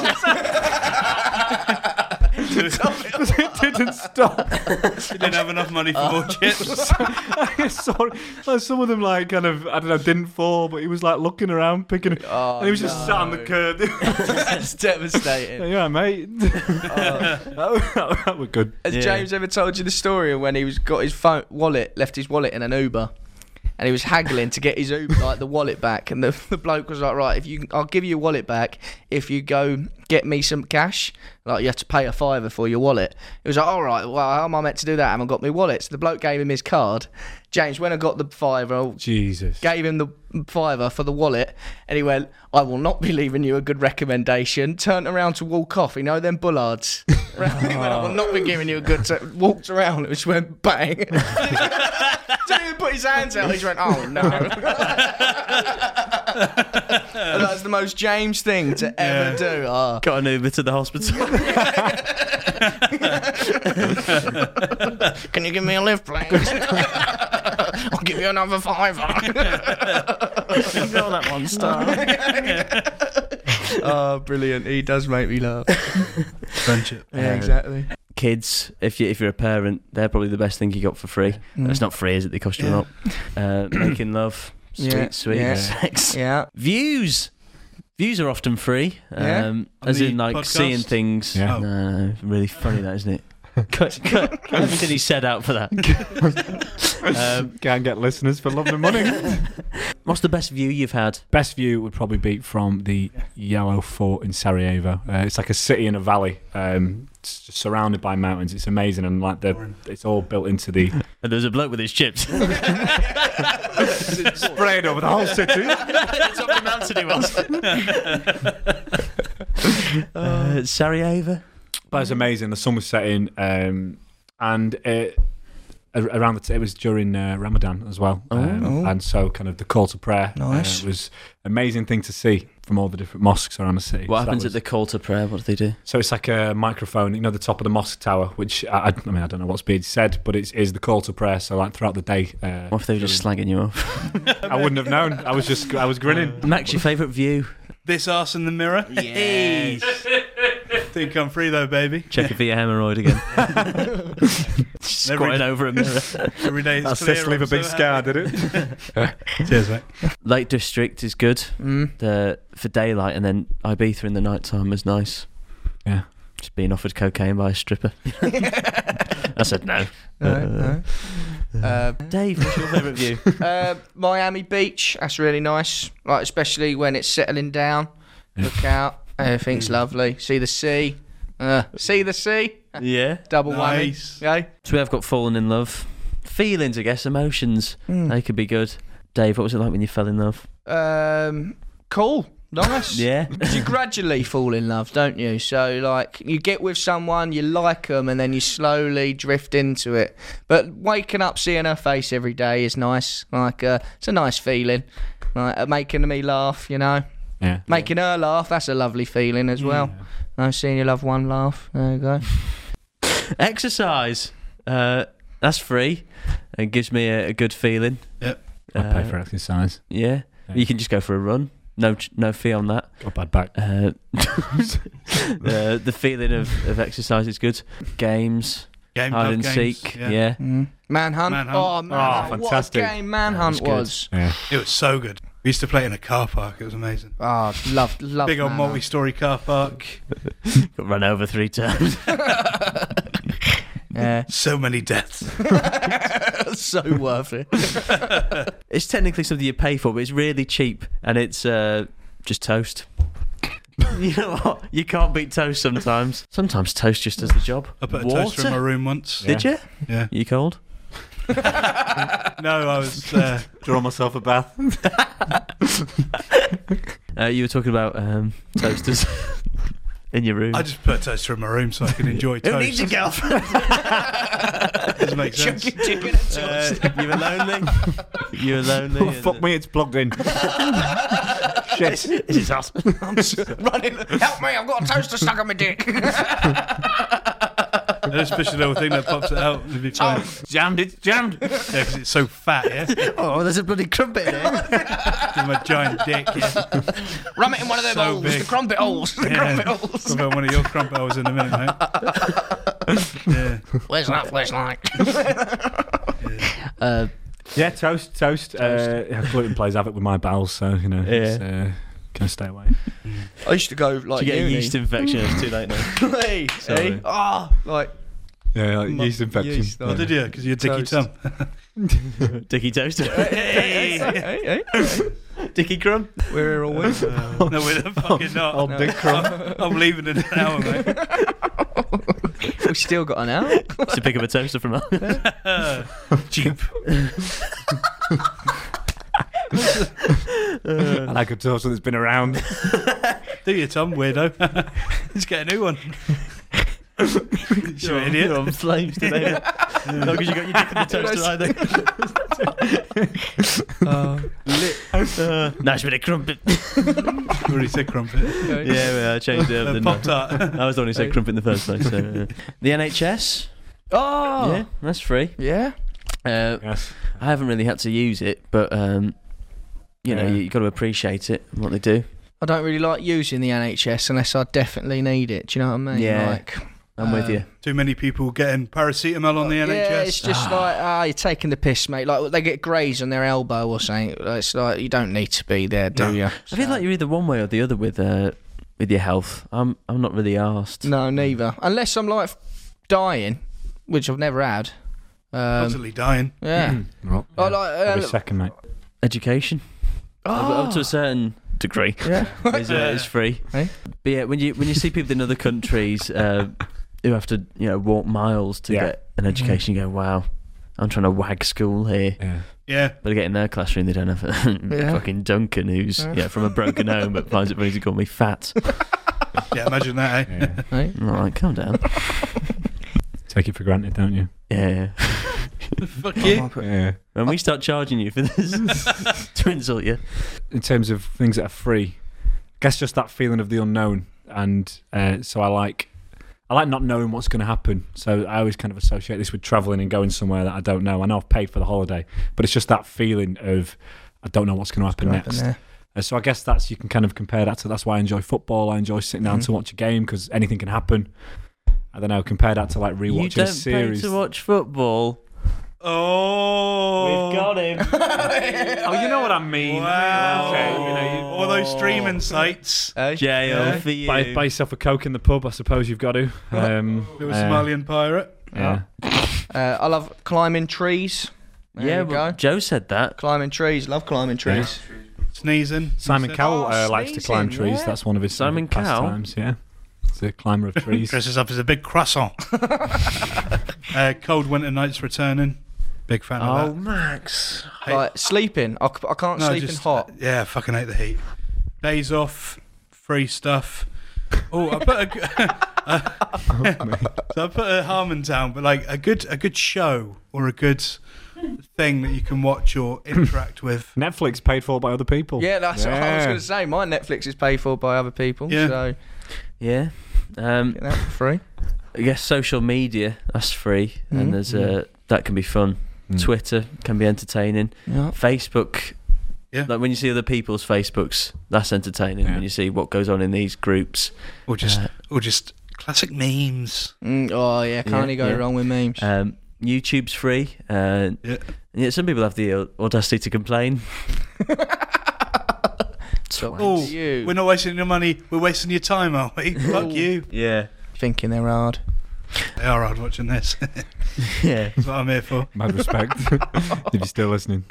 Because it didn't stop. He didn't have enough money for more chips. Some of them, like, kind of, I don't know, didn't fall, but he was like looking around, picking it. And he was just sat on the curb. That's devastating. Yeah, mate. That was good. Has James ever told you the story of when he got his left his wallet in an Uber, and he was haggling to get his Uber, like the wallet back, and the bloke was like, "Right, I'll give you your wallet back if you go get me some cash. Like, you have to pay a £5 for your wallet." He was like, "All right, well, how am I meant to do that? I haven't got my wallet." So the bloke gave him his card. James went and got the £5. Jesus. Gave him the £5 for the wallet, and he went, "I will not be leaving you a good recommendation." Turned around to walk off. You know them bullards. He went, "I will not be giving you a good." Walked around. It just went bang. Didn't even put his hands out. He just went, "Oh no." And that's the most James thing to ever do. Oh. Got an Uber to the hospital. Can you give me a lift, please? I'll give you another £5. Got that 1 star. Oh, brilliant. He does make me laugh. Friendship. Yeah, exactly. Kids, if you're a parent, they're probably the best thing you got for free. It's not free, is it? They cost you a lot. Making love, sweet sex. Yeah. Views are often free. On As the in, like, podcast? seeing things. Yeah. No, really funny, that, isn't it? Cut everything he said out for that. Can't get listeners for love and money. What's the best view you've had? Best view would probably be from the Yellow Fort in Sarajevo. It's like a city in a valley. It's just surrounded by mountains. It's amazing, and like it's all built into the. And there's a bloke with his chips. Sprayed over the whole city. That's up the mountain he was. Sarajevo. But it's amazing. The sun was setting, and it was during Ramadan as well, and so kind of the call to prayer was an amazing thing to see from all the different mosques around the city. What happens at the call to prayer? What do they do? So it's like a microphone, you know, the top of the mosque tower, which I don't know what's being said, but it is the call to prayer. So like throughout the day. What if they were just slagging you off? I wouldn't have known. I was grinning. Max, your favourite view? This arse in the mirror. Yes. Think I'm free though, baby. Check it for your hemorrhoid again. Squatting over a mirror. Every day. That's just leave a big scar, did it? Cheers, mate. Lake District is good. For daylight, and then Ibiza in the night time is nice. Yeah. Just being offered cocaine by a stripper. I said no. No. Dave, what's your favourite view? Miami Beach. That's really nice. Like, especially when it's settling down. Look out. Everything's lovely. See the sea. See the sea. Yeah. Double Nice. whammy. Okay. So we have got fallen in love. Feelings, I guess, emotions. They could be good. Dave, what was it like when you fell in love? Cool. Nice. Yeah. Because you gradually fall in love, don't you? So, like, you get with someone, you like them, and then you slowly drift into it. But waking up, seeing her face every day is nice. Like, it's a nice feeling. Like, making me laugh, you know. Yeah. Making her laugh, that's a lovely feeling as well. No, seeing your loved one laugh. There you go. Exercise. That's free. It gives me a good feeling. Yep. I pay for exercise. Yeah. You can just go for a run. no fee on that. Got bad back. The feeling of exercise is good. Games, hide and seek, yeah. Manhunt. Manhunt. Oh, Manhunt. Fantastic. What a game Manhunt was. Yeah. It was so good. We used to play it in a car park. It was amazing. Oh, love Big old Manhunt. multi-story car park. Got run over 3 times. Yeah. So many deaths. So worth it. It's technically something you pay for, but it's really cheap, and it's just toast. You know what? You can't beat toast sometimes. Sometimes toast just does the job. I put a Water? toaster in my room once. Did you? Yeah. You cold? No, I was... Draw myself a bath. Mm. You were talking about toasters in your room. I just put a toaster in my room so I can enjoy toast. Who needs a girlfriend? Doesn't make sense. Chicken and toast. You were lonely. You were lonely. Oh, fuck me, it's plugged in. Shit. This is us. I'm running. Help me! I've got a toaster stuck on my dick. Just push the little thing that pops it out. It'll be fine. Jammed, it's jammed. Yeah, because it's so fat, yeah? Oh, there's a bloody crumpet in it. With my giant dick, yeah? Ram it in one of them So holes. big. The crumpet holes. The crumpet holes. Talk about one of your crumpet holes in a minute, mate. Yeah. Where's that flesh like? Yeah, toast. Gluten plays havoc with my bowels, so, you know, it's, can I stay away? I used to go like To get a uni. yeast infection, it's too late now. Hey, Sorry. hey. Ah, like Yeah, like yeast infection. yeast, Oh, did you? Because you're Dicky Toast. Tum. Dicky toaster. hey. Dicky crumb. We're here all week. No, we're fucking not. Old Dick Crumb. I'm leaving in an hour, mate. We've still got an hour. Used to pick up a toaster from her. Cheap. I like a toaster that's been around. Do you, Tom? Weirdo. Let's get a new one. You're an idiot. You're on flames today. Not because you got your dick in the toaster either. Nice bit of crumpet. Already said crumpet. Yeah, I changed it up, didn't I? Pop-Tart. I was the one who said crumpet in the first place. So, the NHS, Oh. yeah, that's free. Yeah. Yes. I haven't really had to use it, but you know, Yeah. you got to appreciate it and what they do. I don't really like using the NHS unless I definitely need it. Do you know what I mean? Yeah. Like, I'm with you. Too many people getting paracetamol on the NHS. yeah, it's just like, you're taking the piss, mate. Like, they get graze on their elbow or something. It's like, you don't need to be there, do No. you? I feel like you're either one way or the other with your health. I'm not really arsed. No, neither. Unless I'm like dying, which I've never had. Constantly dying. Yeah. Well, I yeah. like, Every second, mate. Education, up to a certain degree, Yeah. is free. Hey? But yeah, when you see people in other countries who have to walk miles to get an education, you go, wow, I'm trying to wag school here. Yeah. Yeah. But I get in their classroom, they don't have fucking Duncan, who's from a broken home, but finds it funny to call me fat. Yeah, imagine that, eh? Yeah. Hey? All right, calm down. Take it for granted, don't you? Yeah. Fuck you. Yeah. When we start charging you for this to insult you. In terms of things that are free, I guess just that feeling of the unknown, and so I like not knowing what's going to happen. So I always kind of associate this with travelling and going somewhere that I don't know. I know I've paid for the holiday, but it's just that feeling of I don't know what's going to happen next. So I guess you can kind of compare that to. That's why I enjoy football. I enjoy sitting down to watch a game because anything can happen. I don't know. Compare that to like rewatching You don't a series. pay to watch football. Oh. We've got him. Oh, you know what I mean. Wow. Okay, All those streaming sites. Jail for you. buy yourself a Coke in the pub. I suppose you've got to. Little Somalian pirate. Yeah. I love climbing trees. There Yeah, you go. well, Joe said that. Climbing trees. Love climbing trees. Sneezing. Simon Cowell Oh, likes to climb sneezing, trees. yeah. That's one of his Simon Cowell? pastimes. Yeah, he's a climber of trees. Dresses up as a big croissant. Cold winter nights returning. Big fan Oh, of that. Max. Like sleeping. I can't sleep in hot. Yeah, I fucking hate the heat. Days off, free stuff. Oh, I put so I put a Harmontown, but like a good show or a good thing that you can watch or interact with. Netflix paid for by other people. Yeah, that's what I was going to say. My Netflix is paid for by other people. Yeah. So Yeah. get that for free. I guess social media, that's free. And there's that can be fun. Twitter can be entertaining. Yeah. Facebook Yeah. Like when you see other people's Facebooks, that's entertaining. Yeah. When you see what goes on in these groups. Or just classic memes. Oh yeah, can't really go wrong with memes. YouTube's free. Yeah, some people have the audacity to complain. Oh, we're not wasting your money. We're wasting your time, are we? Fuck you. Yeah. Thinking they're hard. They are hard watching this. Yeah. That's what I'm here for. Mad respect. If you're still listening.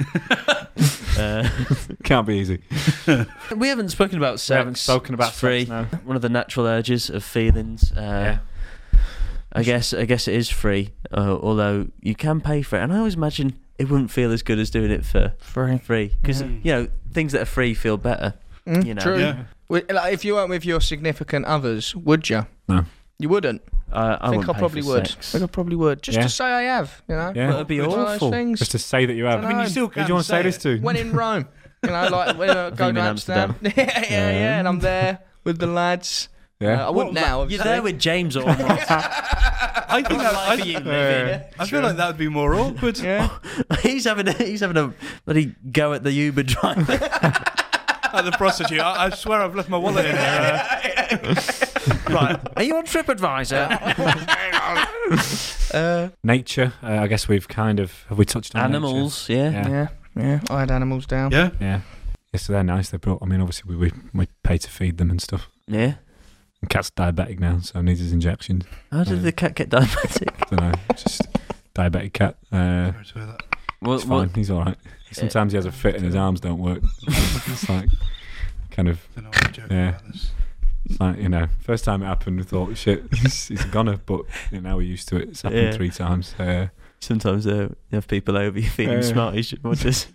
Can't be easy. We haven't spoken about sex. We haven't spoken about It's free. sex, no. One of the natural urges of feelings. Yeah. I guess it is free, although you can pay for it. And I always imagine it wouldn't feel as good as doing it for free. Because, things that are free feel better. You know? True. Yeah. Like, if you weren't with your significant others, would you? No. You wouldn't. I think wouldn't I pay probably for would. sex. I think I probably would. Just Yeah. to say I have, you know? Yeah. That'd be It's one of those awful. things. Just to say that you have. I mean, you still Who can't do you want to say this to? When in Rome. You know, like when I go mean to Amsterdam. yeah, and I'm there with the lads. Yeah. I wouldn't now. You're obviously. there with James or not. I think that, I feel like that would be more awkward. Yeah. he's having a bloody go at the Uber driver. At the prostitute. I swear I've left my wallet in there. Right. Are you on TripAdvisor? Nature. I guess we've have we touched on Animals, nature? yeah. Yeah. I had animals down. Yeah. Yeah. Yeah, so they're nice. They brought. I mean, obviously we pay to feed them and stuff. Yeah. And cat's diabetic now, so needs his injections. How did the cat get diabetic? I don't know. Just diabetic cat. It's fine. He's all right. Sometimes he has a fit and his arms don't work. It's like kind of. Yeah. It's like, first time it happened, we thought, shit, he's a goner, but now we're used to it. It's happened 3 times. Sometimes you have people over, you're feeling smart, you should watch this.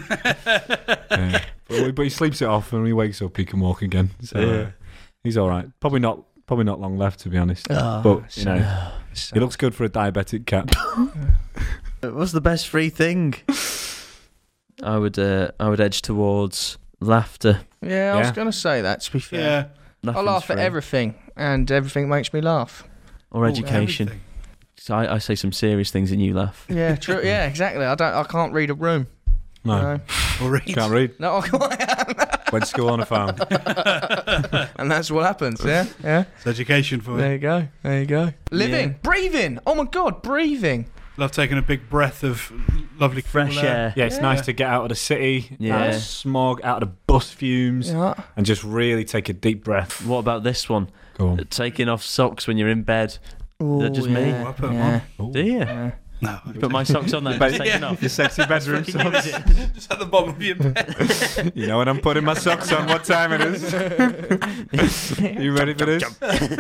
But he sleeps it off, and when he wakes up, he can walk again. So he's all right. Probably not long left, to be honest. But he looks good for a diabetic cat. What's the best free thing? I would edge towards laughter. Yeah, I was going to say that, to be fair. Yeah. I Nothing's laugh at free. everything, and everything makes me laugh. Or education. Everything. So I say some serious things and you laugh. Yeah, true. Yeah, exactly. I can't read a room. No, You know? Or read. can't read. No, I can't. Went to school on a farm. And that's what happens. Yeah. It's education for There you. you go. Living, Yeah. breathing. Oh my God, breathing. Love taking a big breath of lovely Fresh cool air. Yeah, it's nice to get out of the city, Yeah. out of smog, out of the bus fumes, Yeah. and just really take a deep breath. What about this one? Go on. Taking off socks when you're in bed. Ooh, that just me? yeah. I put 'em Yeah. Ooh. Do you? Yeah. No. Put my socks on then, But- just taking off. Your sexy bedroom socks. Just at the bottom of your bed. You know when I'm putting my socks on, what time it is. You ready for this?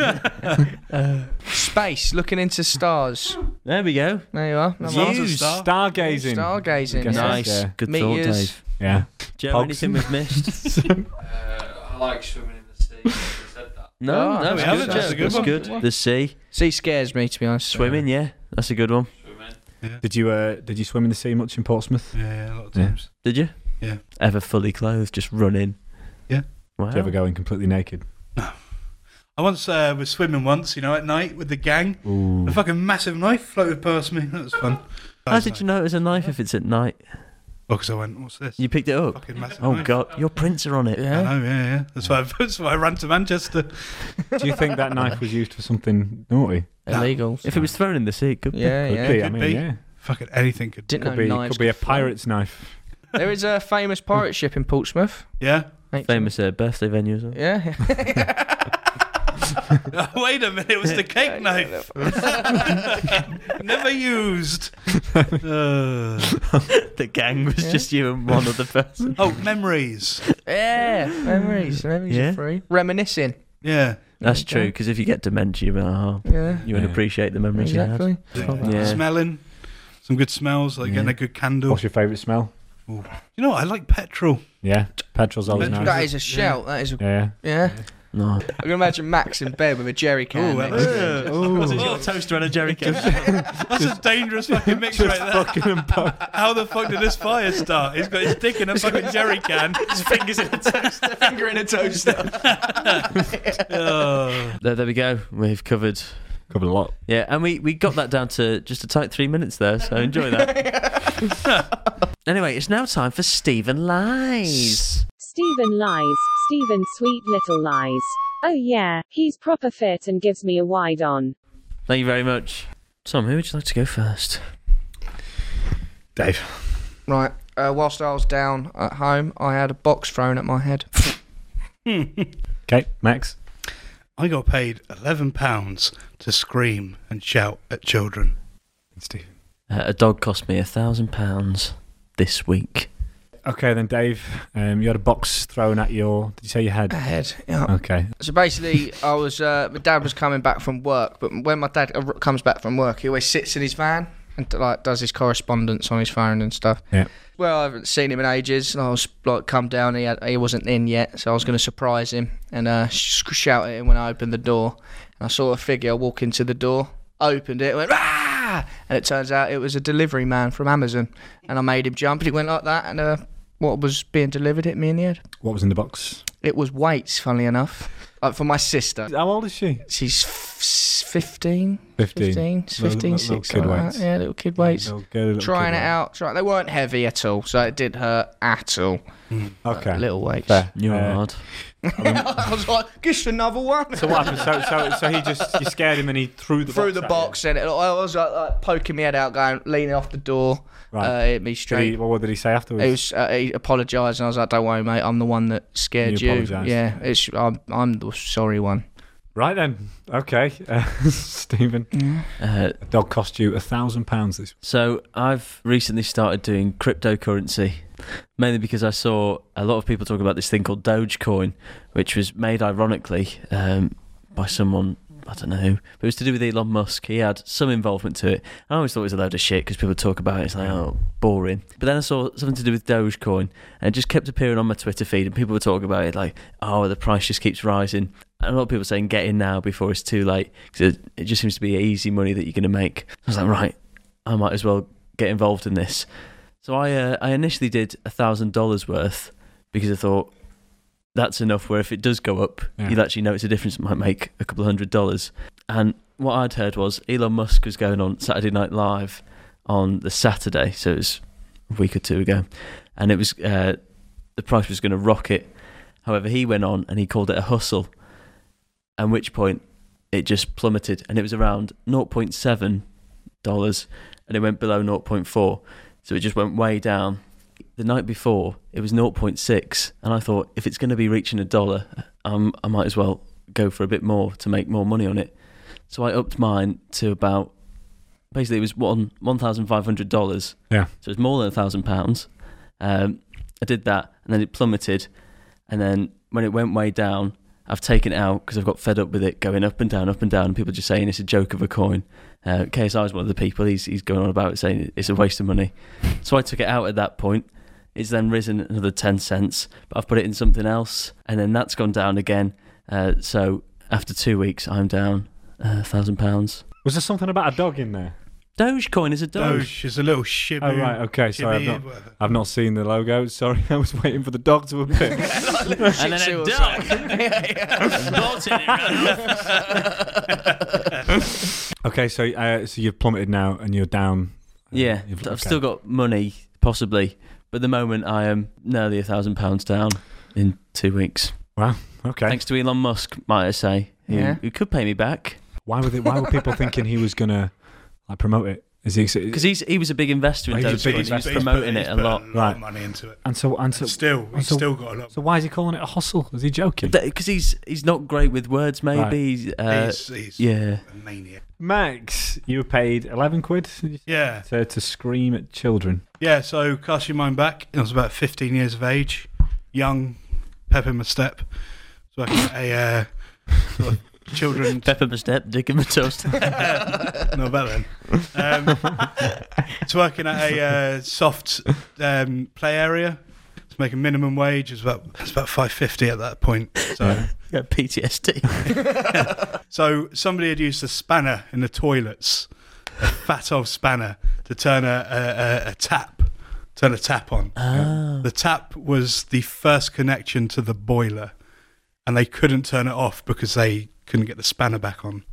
Space, looking into stars. There we go. There you are. Stars Number are Views. star. Stargazing. Stargazing. Guess Yeah. Nice. Yeah. Good Meteors. thought, Dave. Yeah. Joe, Pogs. anything we've missed? I like swimming in the sea. You said that. No, Oh, that's we good. haven't. That's a good That's one. good. The sea. Sea scares me, to be honest. Swimming, yeah. That's a good one. Swimming. Did you swim in the sea much in Portsmouth? Yeah, a lot of Yeah. times. Did you? Yeah. Ever fully clothed, just run in? Yeah. Wow. Did you ever go in completely naked? I once was swimming once, at night with the gang. Ooh. A fucking massive knife floated past me. That was fun. How did you know it was a knife if it's at night? Oh, because I went, what's this? You picked it up? Fucking massive Oh, knife. God. Your prints are on it. I Yeah. know, yeah. That's why I ran to Manchester. Do you think that knife was used for something naughty? Illegals. If it was thrown in the sea, it could be. Yeah, Could yeah. be. I Could mean, be. yeah. Fucking anything could. Didn't Could know be. knives Could be a could float. pirate's knife. There is a famous pirate ship in Portsmouth. Yeah. Famous birthday venue as well. Yeah. Wait a minute, it was the cake knife. Never used. The gang was just you and one other person. Oh, memories. Yeah. Memories. Memories Yeah. are free. Reminiscing. Yeah. That's true, because if you get dementia, you'll be like, oh, Yeah. you won't Yeah. appreciate the memories Exactly. Yeah. Smelling. Some good smells, like getting a good candle. What's your favourite smell? You know what? I like petrol. Yeah, petrol's always Petrol. nice. That is a shout. That is a. Yeah. Yeah. you had. No. I can imagine Max in bed with a jerry can. Ooh, next to him. Was it your toaster and a jerry can? That's a dangerous fucking mix right there. Fucking them both. How the fuck did this fire start? He's got his dick in a fucking jerry can. His fingers in a toaster. Finger in a toaster. Oh. There we go. We've covered Covered a lot. Yeah, and we got that down to just a tight 3 minutes there, so enjoy that. Anyway, it's now time for Stephen Lies. Stephen lies. Stephen sweet little lies. Oh yeah, he's proper fit and gives me a wide on. Thank you very much. Tom, who would you like to go first? Dave. Right. Whilst I was down at home, I had a box thrown at my head. Okay, Max. I got paid £11 to scream and shout at children. Steve. A dog cost me £1,000 this week. Okay, then Dave, you had a box thrown at your... Did you say your head? Head, yeah. Okay. So basically, I was my dad was coming back from work, but when my dad comes back from work, he always sits in his van and like does his correspondence on his phone and stuff. Yeah. Well, I haven't seen him in ages, and I was like, come down. He wasn't in yet, so I was going to surprise him and shout at him when I opened the door. And I saw a figure walk into the door, opened it, went ah, and it turns out it was a delivery man from Amazon, and I made him jump, and he went like that, and what was being delivered hit me in the head. What was in the box? It was weights, funnily enough, like for my sister. How old is she? She's 15. 15. 15, Little 6. kid weights. Yeah, little kid weights. Little Trying kid it out. They weren't heavy at all, so it didn't hurt at all. Okay. Little weights. Fair. You're hard. I was like, just another one. So what happened? So you scared him and he threw the Through box the at box, and I was like poking my head out, leaning off the door. Right. Hit me straight. What did he say afterwards? He apologised, and I was like, "Don't worry, mate. I'm the one that scared You you." apologised. Yeah, I'm the sorry one. Right then. Okay. Stephen. A dog cost you £1,000 this. So I've recently started doing cryptocurrency, mainly because I saw a lot of people talk about this thing called Dogecoin, which was made ironically by someone, I don't know who, but it was to do with Elon Musk. He had some involvement to it. I always thought it was a load of shit because people talk about it, it's like, oh, boring. But then I saw something to do with Dogecoin, and it just kept appearing on my Twitter feed, and people were talking about it like, oh, the price just keeps rising. And a lot of people saying get in now before it's too late, because it just seems to be easy money that you're going to make. I was like, right, I might as well get involved in this. So I initially did $1,000 worth because I thought that's enough where if it does go up, you'll actually notice a difference. It might make a couple $100. And what I'd heard was Elon Musk was going on Saturday Night Live on the Saturday, so it was a week or two ago, and it was the price was going to rocket. However, he went on and he called it a hustle, at which point it just plummeted, and it was around $0.7 and it went below 0.4, so it just went way down. The night before it was 0.6, and I thought if it's going to be reaching $1, I might as well go for a bit more to make more money on it. So I upped mine to about, basically it was $1,500. Yeah. So it's more than £1,000. I did that, and then it plummeted, and then when it went way down, I've taken it out because I've got fed up with it going up and down, and people just saying it's a joke of a coin. KSI is one of the people, he's going on about it saying it's a waste of money. So I took it out at that point. It's then risen another 10 cents, but I've put it in something else, and then that's gone down again. So after 2 weeks, I'm down £1,000. Was there something about a dog in there? Dogecoin is a dog. Doge is a little shibby. Oh right, okay. Sorry, I've not seen the logo. Sorry, I was waiting for the dog to appear. And then a dog. Okay, so you've plummeted now and you're down. Yeah, I've still got money, possibly, but at the moment I am nearly £1,000 down in 2 weeks. Wow. Okay. Thanks to Elon Musk, might I say, who could pay me back. Why were people thinking he was gonna promote it? Is he? Because he was a big investor in Dogecoin. He's promoting it a lot. Put a lot of money into it. And so Still got a lot. So why is he calling it a hustle? Is he joking? Because he's not great with words. Maybe He's a maniac. Max, you were paid £11. Yeah. To scream at children. Yeah. So cast your mind back. I was about 15 years of age, young, pep in my step. So I can a sort of children. Pep in my step, dick in my toast. Not bad then. It's working at a soft play area. It's making minimum wage. It's about $5.50 at that point. So yeah, PTSD. So somebody had used a spanner in the toilets, a fat old spanner, to turn a tap on. Oh. The tap was the first connection to the boiler, and they couldn't turn it off because they couldn't get the spanner back on.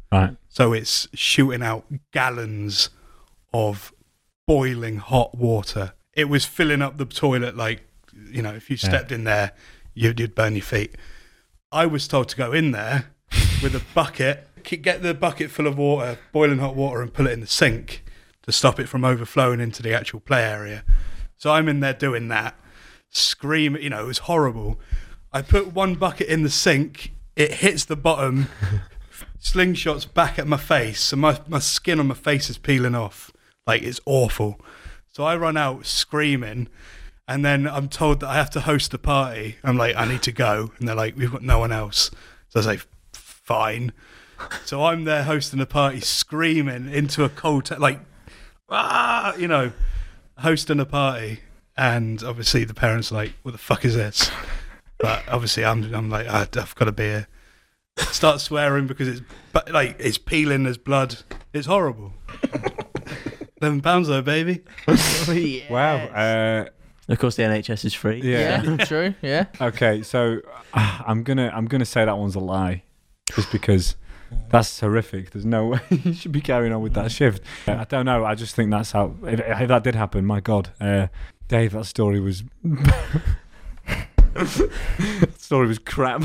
Right. So it's shooting out gallons of boiling hot water. It was filling up the toilet like, you know, if you stepped in there, you'd burn your feet. I was told to go in there with a bucket, get the bucket full of water, boiling hot water, and put it in the sink to stop it from overflowing into the actual play area. So I'm in there doing that, screaming, you know, it was horrible. I put one bucket in the sink, it hits the bottom, slingshots back at my face, and my skin on my face is peeling off. Like, it's awful. So I run out screaming, and then I'm told that I have to host a party. I'm like, I need to go. And they're like, we've got no one else. So I was like, fine. So I'm there hosting a party, screaming into a cold, you know, hosting a party. And obviously the parents are like, what the fuck is this? But obviously I'm like, I've got a beer. Start swearing because it's peeling, there's blood. It's horrible. £11 though, baby. Yes. Wow. Of course, the NHS is free. Yeah. True. Yeah. Okay, so I'm gonna say that one's a lie, just because that's horrific. There's no way you should be carrying on with that shift. I don't know. I just think that's how. If that did happen, my God, Dave, that story was. That story was crap.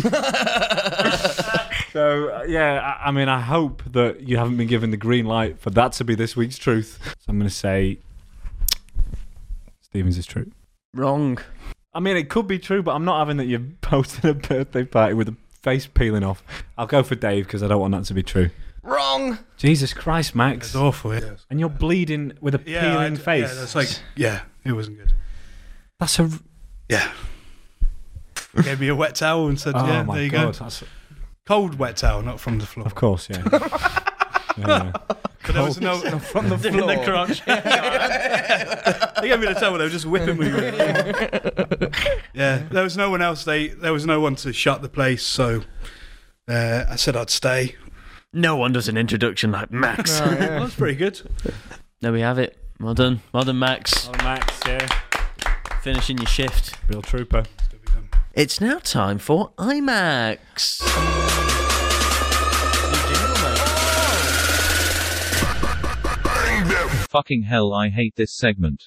So yeah, I mean, I hope that you haven't been given the green light for that to be this week's truth. So I'm going to say Stevens is true. Wrong. I mean, it could be true, but I'm not having that you're posting a birthday party with a face peeling off. I'll go for Dave because I don't want that to be true. Wrong. Jesus Christ, Max. It's awful, yeah. And you're bleeding with a peeling face. Yeah, that's like, it wasn't good. That's a... Yeah. Gave me a wet towel and said, Oh my there you God. go. That's... Cold wet towel, not from the floor. Of course, yeah. Yeah. But there was no... From the floor. In the crotch. They gave me the towel, they were just whipping me. Yeah, there was no one else. There was no one to shut the place, so I said I'd stay. No one does an introduction like Max. Oh, yeah. Well, that's pretty good. There we have it. Well done, Max. Oh, Max, yeah. Finishing your shift. Real trooper. It's now time for IMAX. Fucking hell, I hate this segment.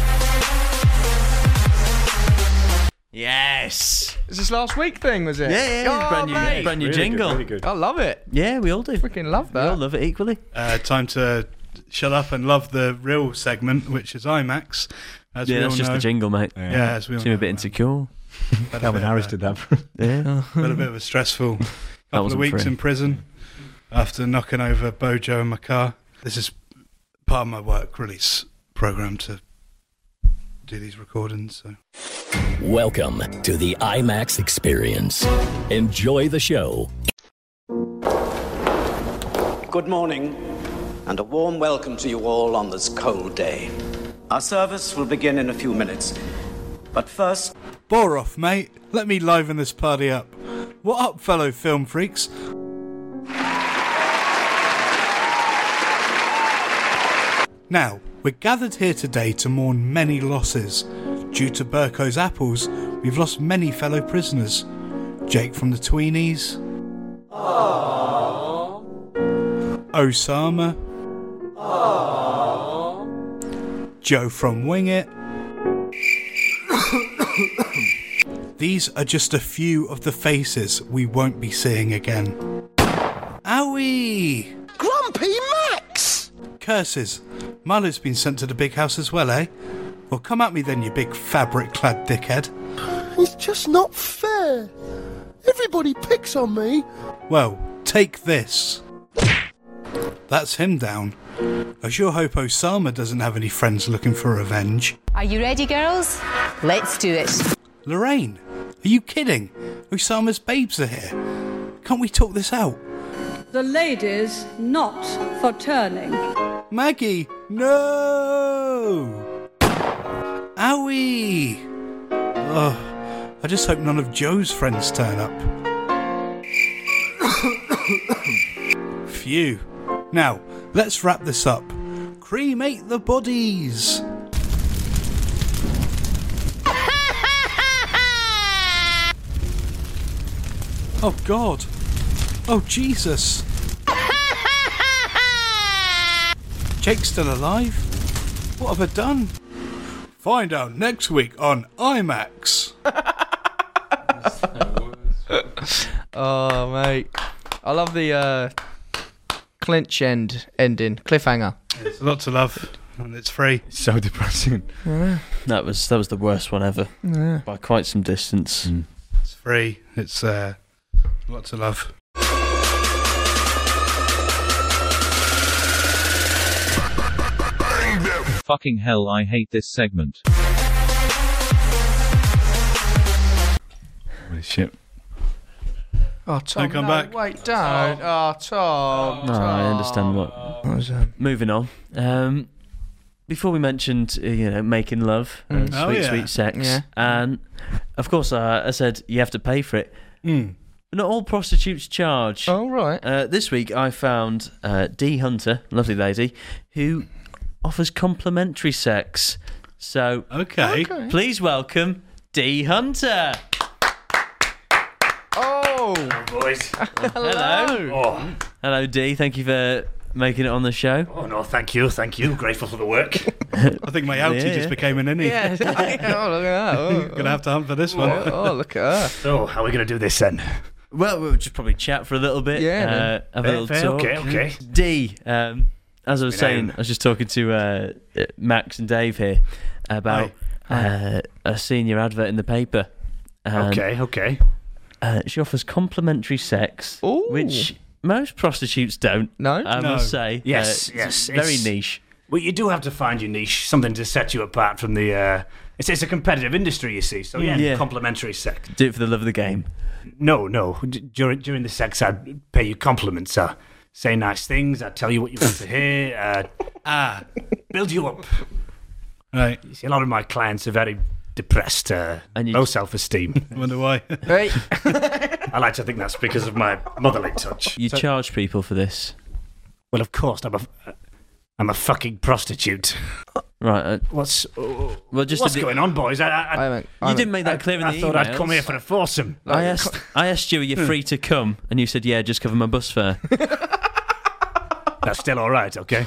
Yes. Is this last week thing, was it? Yeah. Oh, mate. brand new Really jingle. Good, really good. I love it. Yeah, we all do. Freaking love We all that. love it equally. Time to shut up and love the real segment, which is IMAX. As we Yeah, all that's just know. the jingle, mate. Yeah, as we all Seem a know. bit insecure. Calvin Harris did that for us. Yeah. Had a bit of a stressful couple of wasn't weeks free. in prison after knocking over Bojo in my car. This is part of my work release program to do these recordings. So. Welcome to the IMAX experience. Enjoy the show. Good morning, and a warm welcome to you all on this cold day. Our service will begin in a few minutes, but first... Bore off, mate. Let me liven this party up. What up, fellow film freaks? Now, we're gathered here today to mourn many losses. Due to Burko's apples, we've lost many fellow prisoners. Jake from the Tweenies. Aww. Osama. Aww. Joe from Wing It. These are just a few of the faces we won't be seeing again. Owie! Grumpy Max! Curses. Marlo's been sent to the big house as well, eh? Well, come at me then, you big fabric-clad dickhead. It's just not fair. Everybody picks on me. Well, take this. That's him down. I sure hope Osama doesn't have any friends looking for revenge. Are you ready, girls? Let's do it. Lorraine, are you kidding? Osama's babes are here. Can't we talk this out? The ladies not for turning. Maggie, no! Owie! Oh, I just hope none of Joe's friends turn up. Phew. Now, let's wrap this up. Cremate the bodies! Oh God! Oh Jesus! Jake's still alive? What have I done? Find out next week on IMAX. Oh, mate. I love the clinch ending. Cliffhanger. There's a lot to love, and it's free. It's so depressing. Yeah. That was the worst one ever. Yeah. By quite some distance. It's free. It's a lot to love. Fucking hell, I hate this segment. Holy shit. Oh, Tom, Don't come no, back. wait, don't. Oh, Tom. No, I understand what. Moving on. Before we mentioned, making love, Oh, sweet, yeah. sweet sex, Yeah. and of course, I said you have to pay for it. Mm. Not all prostitutes charge. Oh, right. This week, I found Dee Hunter, lovely lady, who offers complimentary sex. So, Okay. please welcome Dee Hunter. Oh. Boys. Hello. Hello, Dee. Thank you for making it on the show. Oh, no, thank you. Grateful for the work. I think my outie Yeah. just became an innie. Yeah. Oh, look at that. Oh, Gonna have to hunt for this one. oh, look at her. So, how are we going to do this then? Well, we'll just probably chat for a little bit. Yeah, have a little Fair, talk. okay. Dee, as I was saying, I was just talking to Max and Dave here about a senior advert in the paper. Okay. She offers complimentary sex, Ooh. which most prostitutes don't. No? I must say. Yes. It's very niche. Well, you do have to find your niche, something to set you apart from the... It's a competitive industry, you see. So, Yeah. complimentary sex. Do it for the love of the game. No. During the sex, I'd pay you compliments. I'd say nice things. I'd tell you what you want to hear. Build you up. Right. You see, a lot of my clients are very depressed, low self-esteem. Wonder why. Hey. I like to think that's because of my motherly touch. You charge people for this. Well, of course, I'm a fucking prostitute. Right. What's just going on, boys? You didn't make that clear in the I thought I'd come emails. here for a foursome. I asked you, are you free to come? And you said, yeah, just cover my bus fare. That's still all right, okay?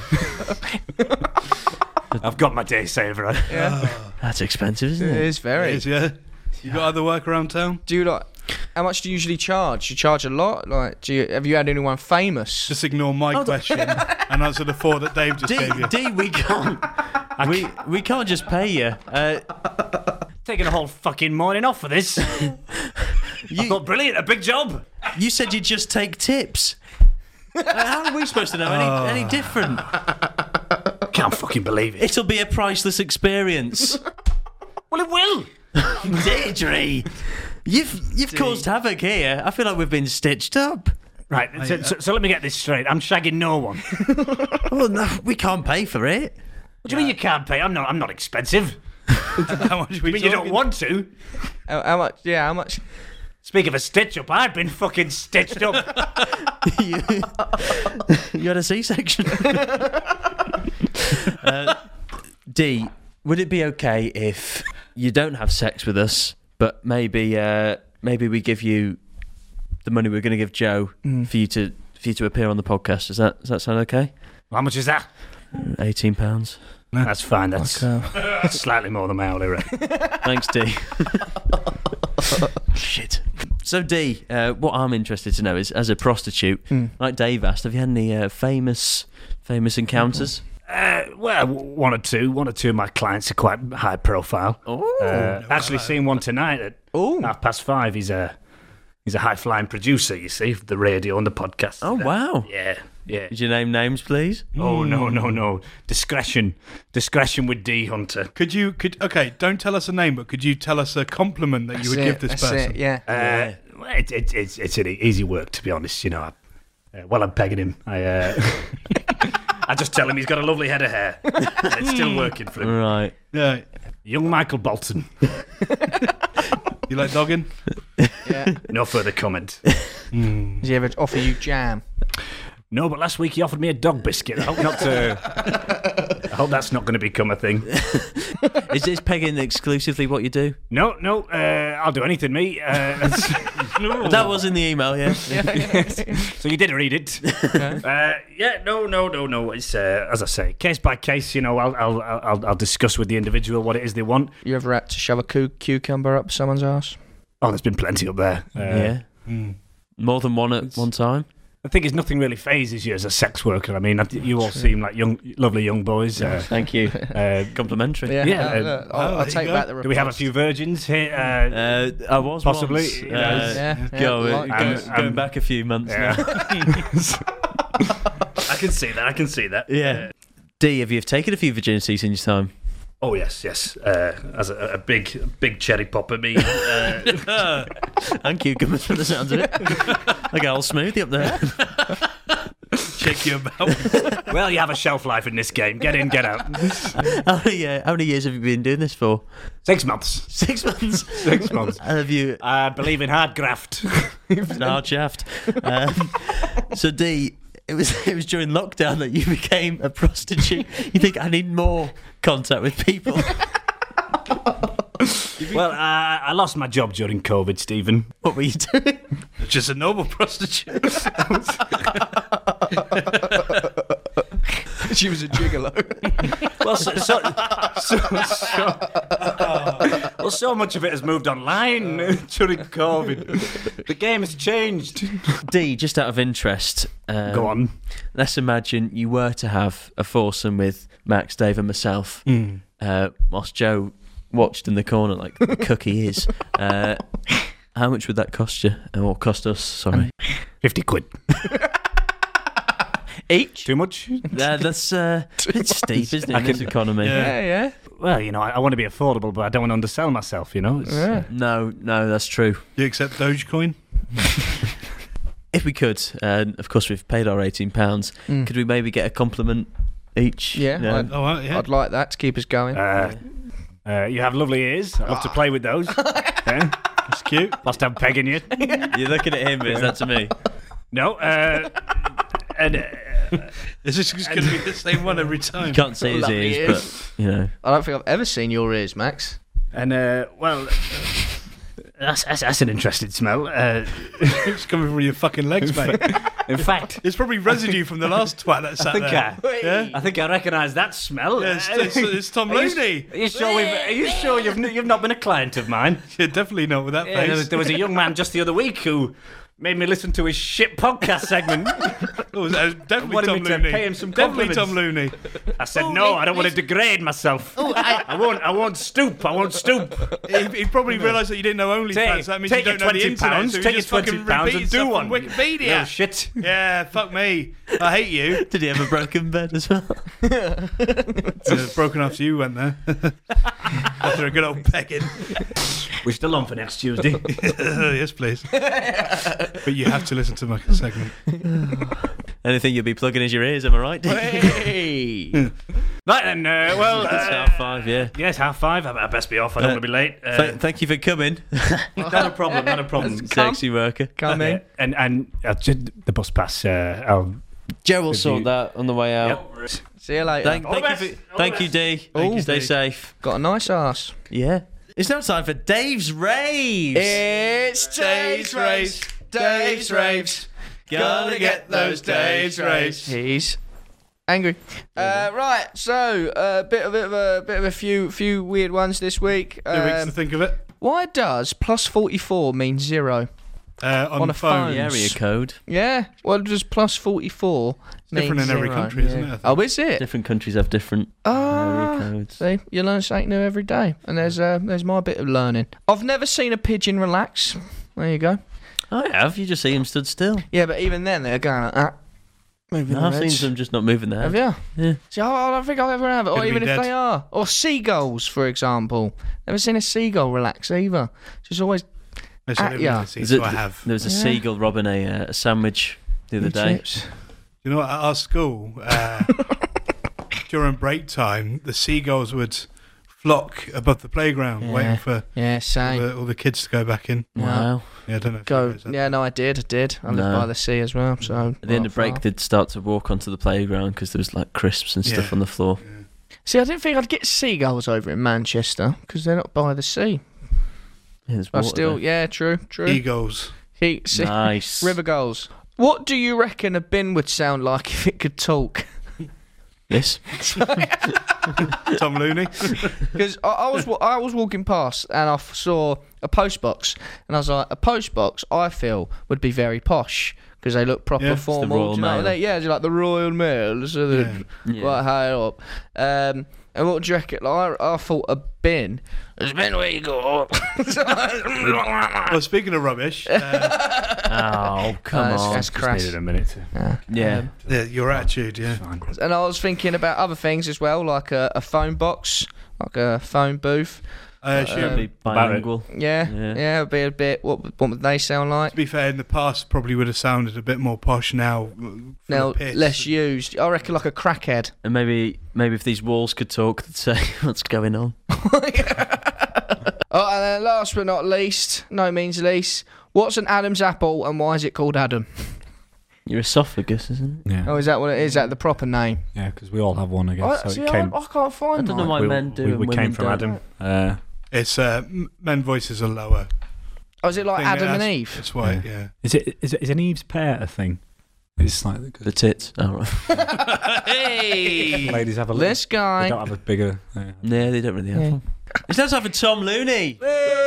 I've got my day saver. Yeah. That's expensive, isn't It it? is very. It is, yeah. You got other work around town? Do you how much do you usually charge? You charge a lot? Like, have you had anyone famous? Just ignore my question and answer the four that Dave just gave you. Dee, we can't. We can't just pay you. Taking a whole fucking morning off for this. I thought, brilliant, a big job. You said you'd just take tips. How are we supposed to know any different? Can't fucking believe it. It'll be a priceless experience. Well, it will. Deirdre, you've caused havoc here. I feel like we've been stitched up. Right, so let me get this straight. I'm shagging no one. Well, no, we can't pay for it. What do you mean you can't pay? I'm not expensive. How much You mean you don't want to? How much? Yeah, how much? Speak of a stitch up, I've been fucking stitched up. You had a C-section. Dee, would it be okay if you don't have sex with us, but maybe we give you the money we're going to give Joe for you to appear on the podcast? Does that sound okay? How much is that? £18. That's fine. That's slightly more than my hourly rate. Thanks, Dee. Shit. So, Dee, what I'm interested to know is, as a prostitute, like Dave asked, have you had any famous encounters? Well, one or two of my clients are quite high profile. Actually, seen one tonight at 5:30. He's a high flying producer, you see, of the radio and the podcast. Oh wow! Yeah. Did you name names, please? Oh no. Discretion with Dee Hunter. Okay, don't tell us a name, but could you tell us a compliment that you would give this person? Yeah. It's an easy work, to be honest. You know, while I'm pegging him, I just tell him he's got a lovely head of hair. And it's still working for him. Right. Yeah. Young Michael Bolton. You like dogging? Yeah. No further comment. Does he ever offer you jam? No, but last week he offered me a dog biscuit. I hope that's not going to become a thing. Is pegging exclusively what you do? No, I'll do anything, mate. That was in the email, yeah. So you did read it. No. It's as I say, case by case. You know, I'll discuss with the individual what it is they want. You ever had to shove a cucumber up someone's ass? Oh, there's been plenty up there. Yeah. More than one at one time. I think it's nothing really phases you as a sex worker. I mean, you all seem like lovely young boys. Thank you. Complimentary. Yeah. I'll take back the request. Do we have a few virgins here? I was possibly. Once, going back a few months now. I can see that. Yeah. D, have you taken a few virginities in your time? Oh yes. As a big cherry popper, me. And cucumbers from the sounds of it. I got all smoothie up there. Check you about. Well, you have a shelf life in this game. Get in, get out. How many years have you been doing this for? 6 months. 6 months. 6 months. Have you? I believe in hard graft. Hard shaft. So D, it was during lockdown that you became a prostitute. You think I need more contact with people? Well, I lost my job during COVID, Stephen. What were you doing? Just a normal prostitute. She was a gigolo. Well, so much of it has moved online during COVID. The game has changed. D, just out of interest, go on. Let's imagine you were to have a foursome with Max, Dave, and myself, whilst Joe watched in the corner like the cookie is. How much would that cost you? Or cost us? Sorry, 50 quid. Each? Too much? That's it's steep, isn't it? In this economy. Yeah. Well, you know, I want to be affordable, but I don't want to undersell myself. You know. No, that's true. Do you accept Dogecoin? If we could, of course, we've paid our £18. Could we maybe get a compliment each? Yeah. I'd like that to keep us going. You have lovely ears. I'd love to play with those. Yeah. That's cute. Must have pegging you. You're looking at him, but is that to me? No. Is this just going to be the same one every time? You can't see his ears, but you know. I don't think I've ever seen your ears, Max. And well, that's an interesting smell. It's coming from your fucking legs, mate. In fact, it's probably residue from the last twat that sat there. I think I recognise that smell. Yeah, it's Tom Looney. Are you sure you've not been a client of mine? Yeah, definitely not with that face. There was a young man just the other week who made me listen to his shit podcast segment. Oh, definitely wanted Tom me Looney. to pay him some Definitely compliments. Tom Looney. I said no. I don't want to degrade myself. I won't stoop. He probably realised that you didn't know OnlyFans. That means you don't know the internet. So take he just your fucking £20 repeats and do stuff one. from Wikipedia. No shit. Yeah, fuck me. I hate you. Did he have a broken bed as well? Broken after you went there. After a good old pegging. We're still on for next Tuesday. Yes, please. But you have to listen to my segment. Anything you'll be plugging is your ears, am I right? Hey! Right then, well... It's 5:30, yeah. Yes, 5:30. I best be off. I don't want to be late. Thank you for coming. Not a problem. Sexy worker. Come in. And the bus pass, Joe will sort that on the way out. Yep. See you later. Thank you, D. Stay safe. Got a nice ass. Yeah. It's now time for Dave's Raves. It's Dave's Raves. Dave's Raves. Gotta get those Dave's Raves. He's angry. Right, so a bit of a few weird ones this week. 2 weeks to think of it. Why does +44 mean 0? On a phone. The area code. Yeah. Well, does +44 mean different in 0? every country, isn't it? Oh, is it? Different countries have different area codes. See, you learn something new every day, and there's my bit of learning. I've never seen a pigeon relax. There you go. I have. You just see them stood still. Yeah, but even then they're going like that. Moving I've seen them just not moving their head. Have you? Yeah. See, I don't think I've ever have it. Or Could even be if dead. they are. Or seagulls, for example. Never seen a seagull relax either. Just always at ya. So I have. There was a seagull robbing a sandwich the other day. Chips. You know what? At our school, during break time, the seagulls would flock above the playground, waiting for same. all the kids to go back in. Wow. Yeah, I don't know. If Go. you guys had Yeah, no, I did. I live by the sea as well. So At the end of break, they'd start to walk onto the playground because there was like crisps and stuff on the floor. See, I didn't think I'd get seagulls over in Manchester because they're not by the sea. Yeah, there's But water still, there. yeah, true. Eagles. Nice. River goals. What do you reckon a bin would sound like if it could talk? This. Tom Looney. Because I was walking past and I saw a post box, and I was like, a post box I feel would be very posh because they look proper formal. the Royal Mail. They're like the Royal Mail, so they're quite high up. And what do you reckon? Like, I thought a bin. There's a bin where you go. Well, speaking of rubbish, Oh, come on. That's crass. Needed a minute to... Yeah. your attitude, yeah. And I was thinking about other things as well, like a phone box, like a phone booth. I assume. Be bilingual. Yeah, it'd be a bit. What would they sound like? To be fair, in the past, probably would have sounded a bit more posh. Now, Less used. I reckon like a crackhead. And maybe if these walls could talk, they'd say, what's going on? Oh, and then last but not least, no means least, what's an Adam's apple and why is it called Adam? Your esophagus, isn't it? Yeah. Oh, is that what it is? Is that the proper name? Yeah, because we all have one, I guess. I can't find I don't know mine. why men do and we women came from don't. Adam. It's men voices are lower. Oh, is it like Adam and Eve? That's why, yeah. Is an Eve's pear a thing? It's slightly The tits. Oh, right. Hey! Ladies have a This guy. They don't have a bigger. Yeah, they don't really have one. It's nice having Tom Looney.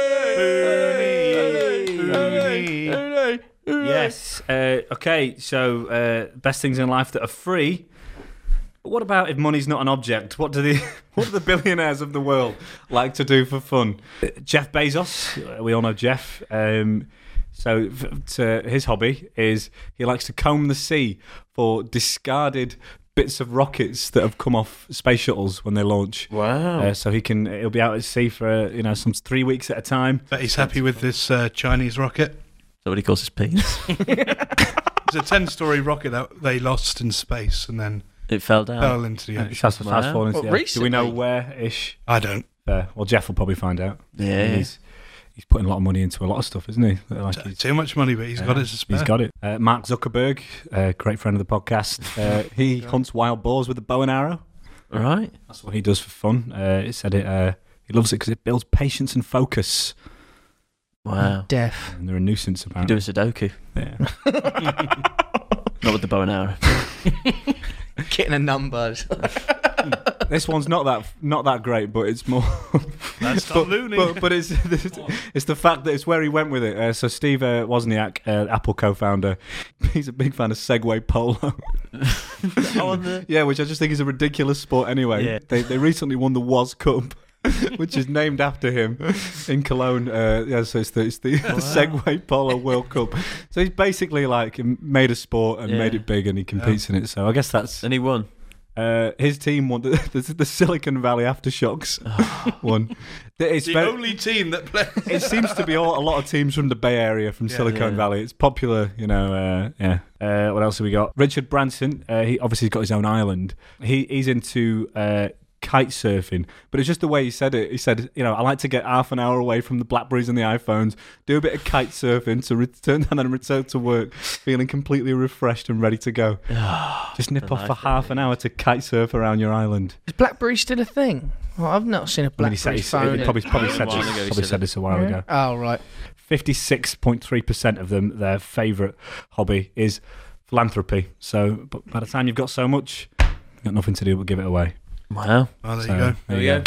Yes. Okay, so best things in life that are free. But what about if money's not an object? What do the billionaires of the world like to do for fun? Jeff Bezos, we all know Jeff. So his hobby is he likes to comb the sea for discarded bits of rockets that have come off space shuttles when they launch. Wow. So he'll be out at sea for some 3 weeks at a time. But he's happy with this Chinese rocket. Is that what he calls his penis? It's a 10-story rocket that they lost in space and then It fell down. fell into the ocean. It has fallen into the ocean. Do we know recently? where-ish? I don't. Well, Jeff will probably find out. Yeah. He's putting a lot of money into a lot of stuff, isn't he? Too much money, but he's got it to spare. He's got it. Mark Zuckerberg, great friend of the podcast, he hunts wild boars with a bow and arrow. All right. That's what he does for fun. He loves it because it builds patience and focus. Wow. Deaf. And they're a nuisance You about do a Sudoku. Yeah. Not with the bow and arrow. Getting a number. This one's not that great, but it's more. That's Tom Looney. But it's the fact that it's where he went with it. So Steve Wozniak, Apple co-founder, he's a big fan of Segway Polo. Yeah, which I just think is a ridiculous sport anyway. Yeah. They recently won the Woz Cup. Which is named after him in Cologne. So it's the Segway Polo World Cup. So he's basically like made a sport and made it big, and he competes in it. So I guess that's. And he won. His team won the Silicon Valley Aftershocks. Won. It's the only team that plays. It seems to be a lot of teams from the Bay Area, from Silicon Valley. It's popular, what else have we got? Richard Branson. He obviously got his own island. He's into kite surfing, but it's just the way he said it. He said, I like to get half an hour away from the BlackBerries and the iPhones, do a bit of kite surfing to return and then return to work feeling completely refreshed and ready to go. Just nip off for half an hour to kite surf around your island. Is BlackBerry still a thing? Well, I've not seen a BlackBerry phone. He probably said this a while ago. Oh, right. 56.3% of them, their favourite hobby is philanthropy. So by the time you've got so much, you've got nothing to do but give it away. Wow. Oh, there you go. There you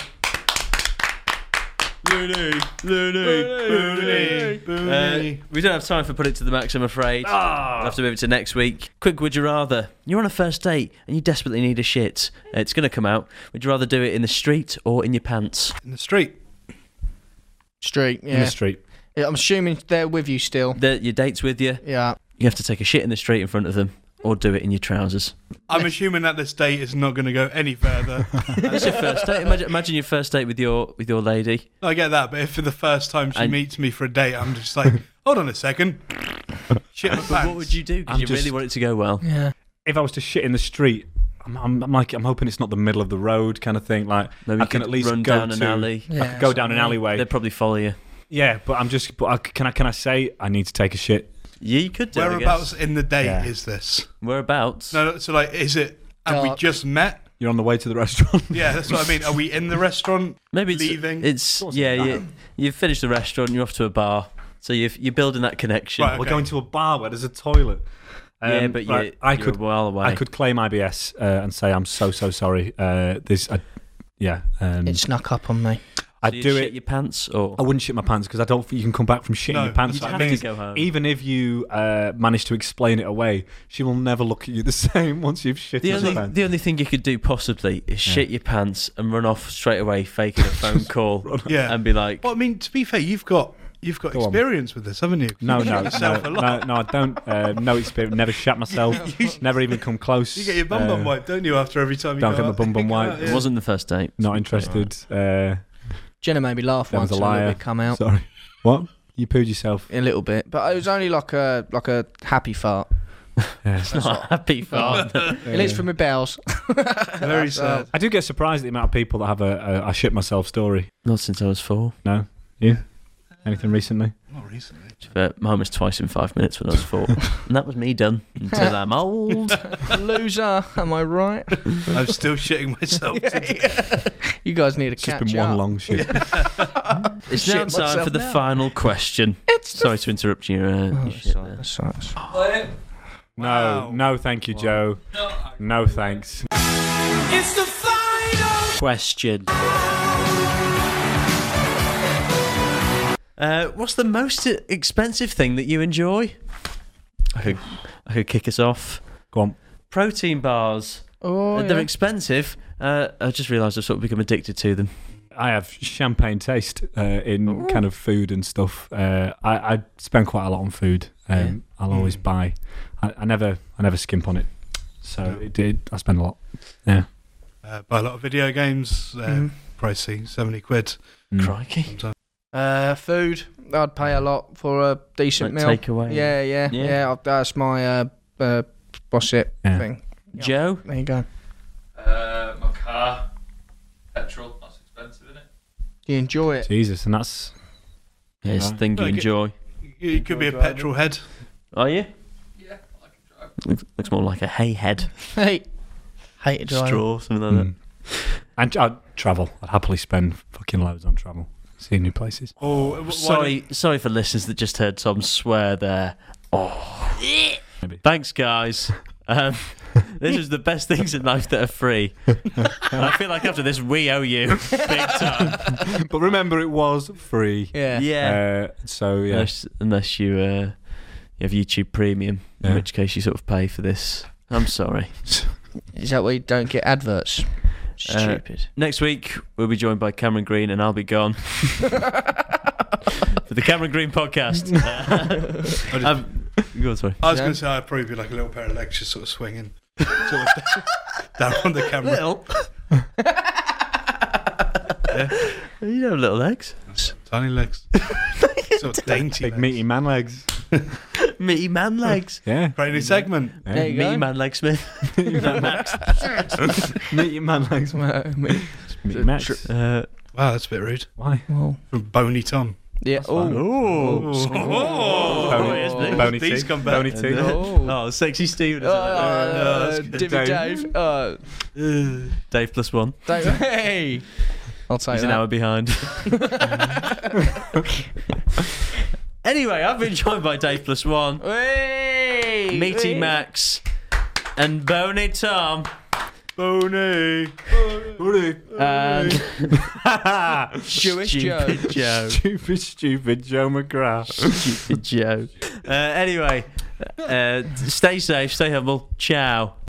go. Looney. We don't have time for Put It to the Max, I'm afraid. We'll have to move it to next week. Quick, would you rather? You're on a first date and you desperately need a shit. It's going to come out. Would you rather do it in the street or in your pants? In the street. Street, yeah. In the street. Yeah, I'm assuming they're with you still. Your date's with you. Yeah. You have to take a shit in the street in front of them or do it in your trousers. I'm assuming that this date is not going to go any further. That's your first date. Imagine your first date with your lady. I get that, but if for the first time she meets me for a date, I'm just like, hold on a second. Shit my pants. What would you do? Because you really want it to go well. Yeah. If I was to shit in the street, I'm hoping it's not the middle of the road kind of thing. Like maybe I can at least run go down an alley. I could go down an alleyway. They'd probably follow you. Yeah, but can I say I need to take a shit? Yeah, you could do. Whereabouts in the date is this? Whereabouts? No, so like, is it? Have we just met? You're on the way to the restaurant. Yeah, that's what I mean. Are we in the restaurant? Maybe leaving. You've finished the restaurant. You're off to a bar. So you're building that connection. Right, We're going to a bar where there's a toilet. Yeah, but right, you're a while away. I could claim IBS and say I'm so sorry. It snuck up on me. So you shit your pants, or I wouldn't shit my pants because I don't think you can come back from shitting your pants. You have to go home. Even if you manage to explain it away, she will never look at you the same once you've shit your pants. The only thing you could do possibly is shit your pants and run off straight away, faking a phone call, and be like. Well, I mean, to be fair, you've got experience with this, haven't you? No, I don't. No experience. Never shat myself. Never even come close. You get your bum wiped, don't you? After every time you don't go get my bum wiped. It wasn't the first date. Not interested. Jenna made me laugh once. A little bit come out. Sorry. What? You pooed yourself? A little bit, but it was only like a happy fart. Yeah. It's not a happy fart. It is for my bowels. Very sad. I do get surprised at the amount of people that have a I shit myself story. Not since I was 4. No? You? Anything recently? Not recently. Mine was twice in 5 minutes when I was 4. And that was me done until I'm old. Loser, am I right? I'm still shitting myself. You guys need to It's catch just been up. one long shit. It's now time for the final question. Sorry to interrupt you. Sorry. No, thank you, Joe. No, thanks. It's the final question. What's the most expensive thing that you enjoy? I could kick us off. Go on. Protein bars. Oh, they're expensive. I just realised I've sort of become addicted to them. I have champagne taste in kind of food and stuff. I spend quite a lot on food. I'll always buy. I never skimp on it. So I spend a lot. Yeah. Buy a lot of video games. Pricey, 70 quid. Crikey. Sometimes. Food. I'd pay a lot for a decent meal. Takeaway. Yeah. That's my what's it thing. Joe? There you go. My car, petrol. That's expensive, isn't it? You enjoy it. Jesus, and that's... Yeah, it's the thing you enjoy. You could be a petrol head. Are you? Yeah, I can drive. Looks more like a hay head. Hate to drive. Straw, something like that. And I'd travel. I'd happily spend fucking loads on travel. See new places. Oh, sorry for listeners that just heard Tom swear there. Oh. Maybe. Thanks, guys. This is the best things in life that are free. And I feel like after this, we owe you big time. But remember, it was free. Yeah. So, yeah. Unless you have YouTube Premium, in which case you sort of pay for this. I'm sorry. Is that why you don't get adverts? Stupid. Next week, we'll be joined by Cameron Green, and I'll be gone. For the Cameron Green podcast. Go on, sorry. I was going to say I'd probably be like a little pair of legs just sort of swinging down on the camera. Little? You have little legs. Tiny legs. Sort of dainty Big legs. meaty man legs. Meaty man legs. Yeah. Great new segment. Yeah. There you Meaty go. man leg Smith. Meaty man legs. Meaty Max. Wow, that's a bit rude. Why? Well, From Boney Tom. yeah. Oh. Bony These T. come back. Bony T. Oh, sexy Steve. Divvy Dave. Dave plus one. Hey. I'll take He's that. an hour behind. Anyway, I've been joined by Dave plus one, Hey. Meaty Max, and Boney Tom. Boney. And Jewish Stupid Joe. Stupid Joe McGrath. Stupid Joe. Anyway, stay safe, stay humble. Ciao.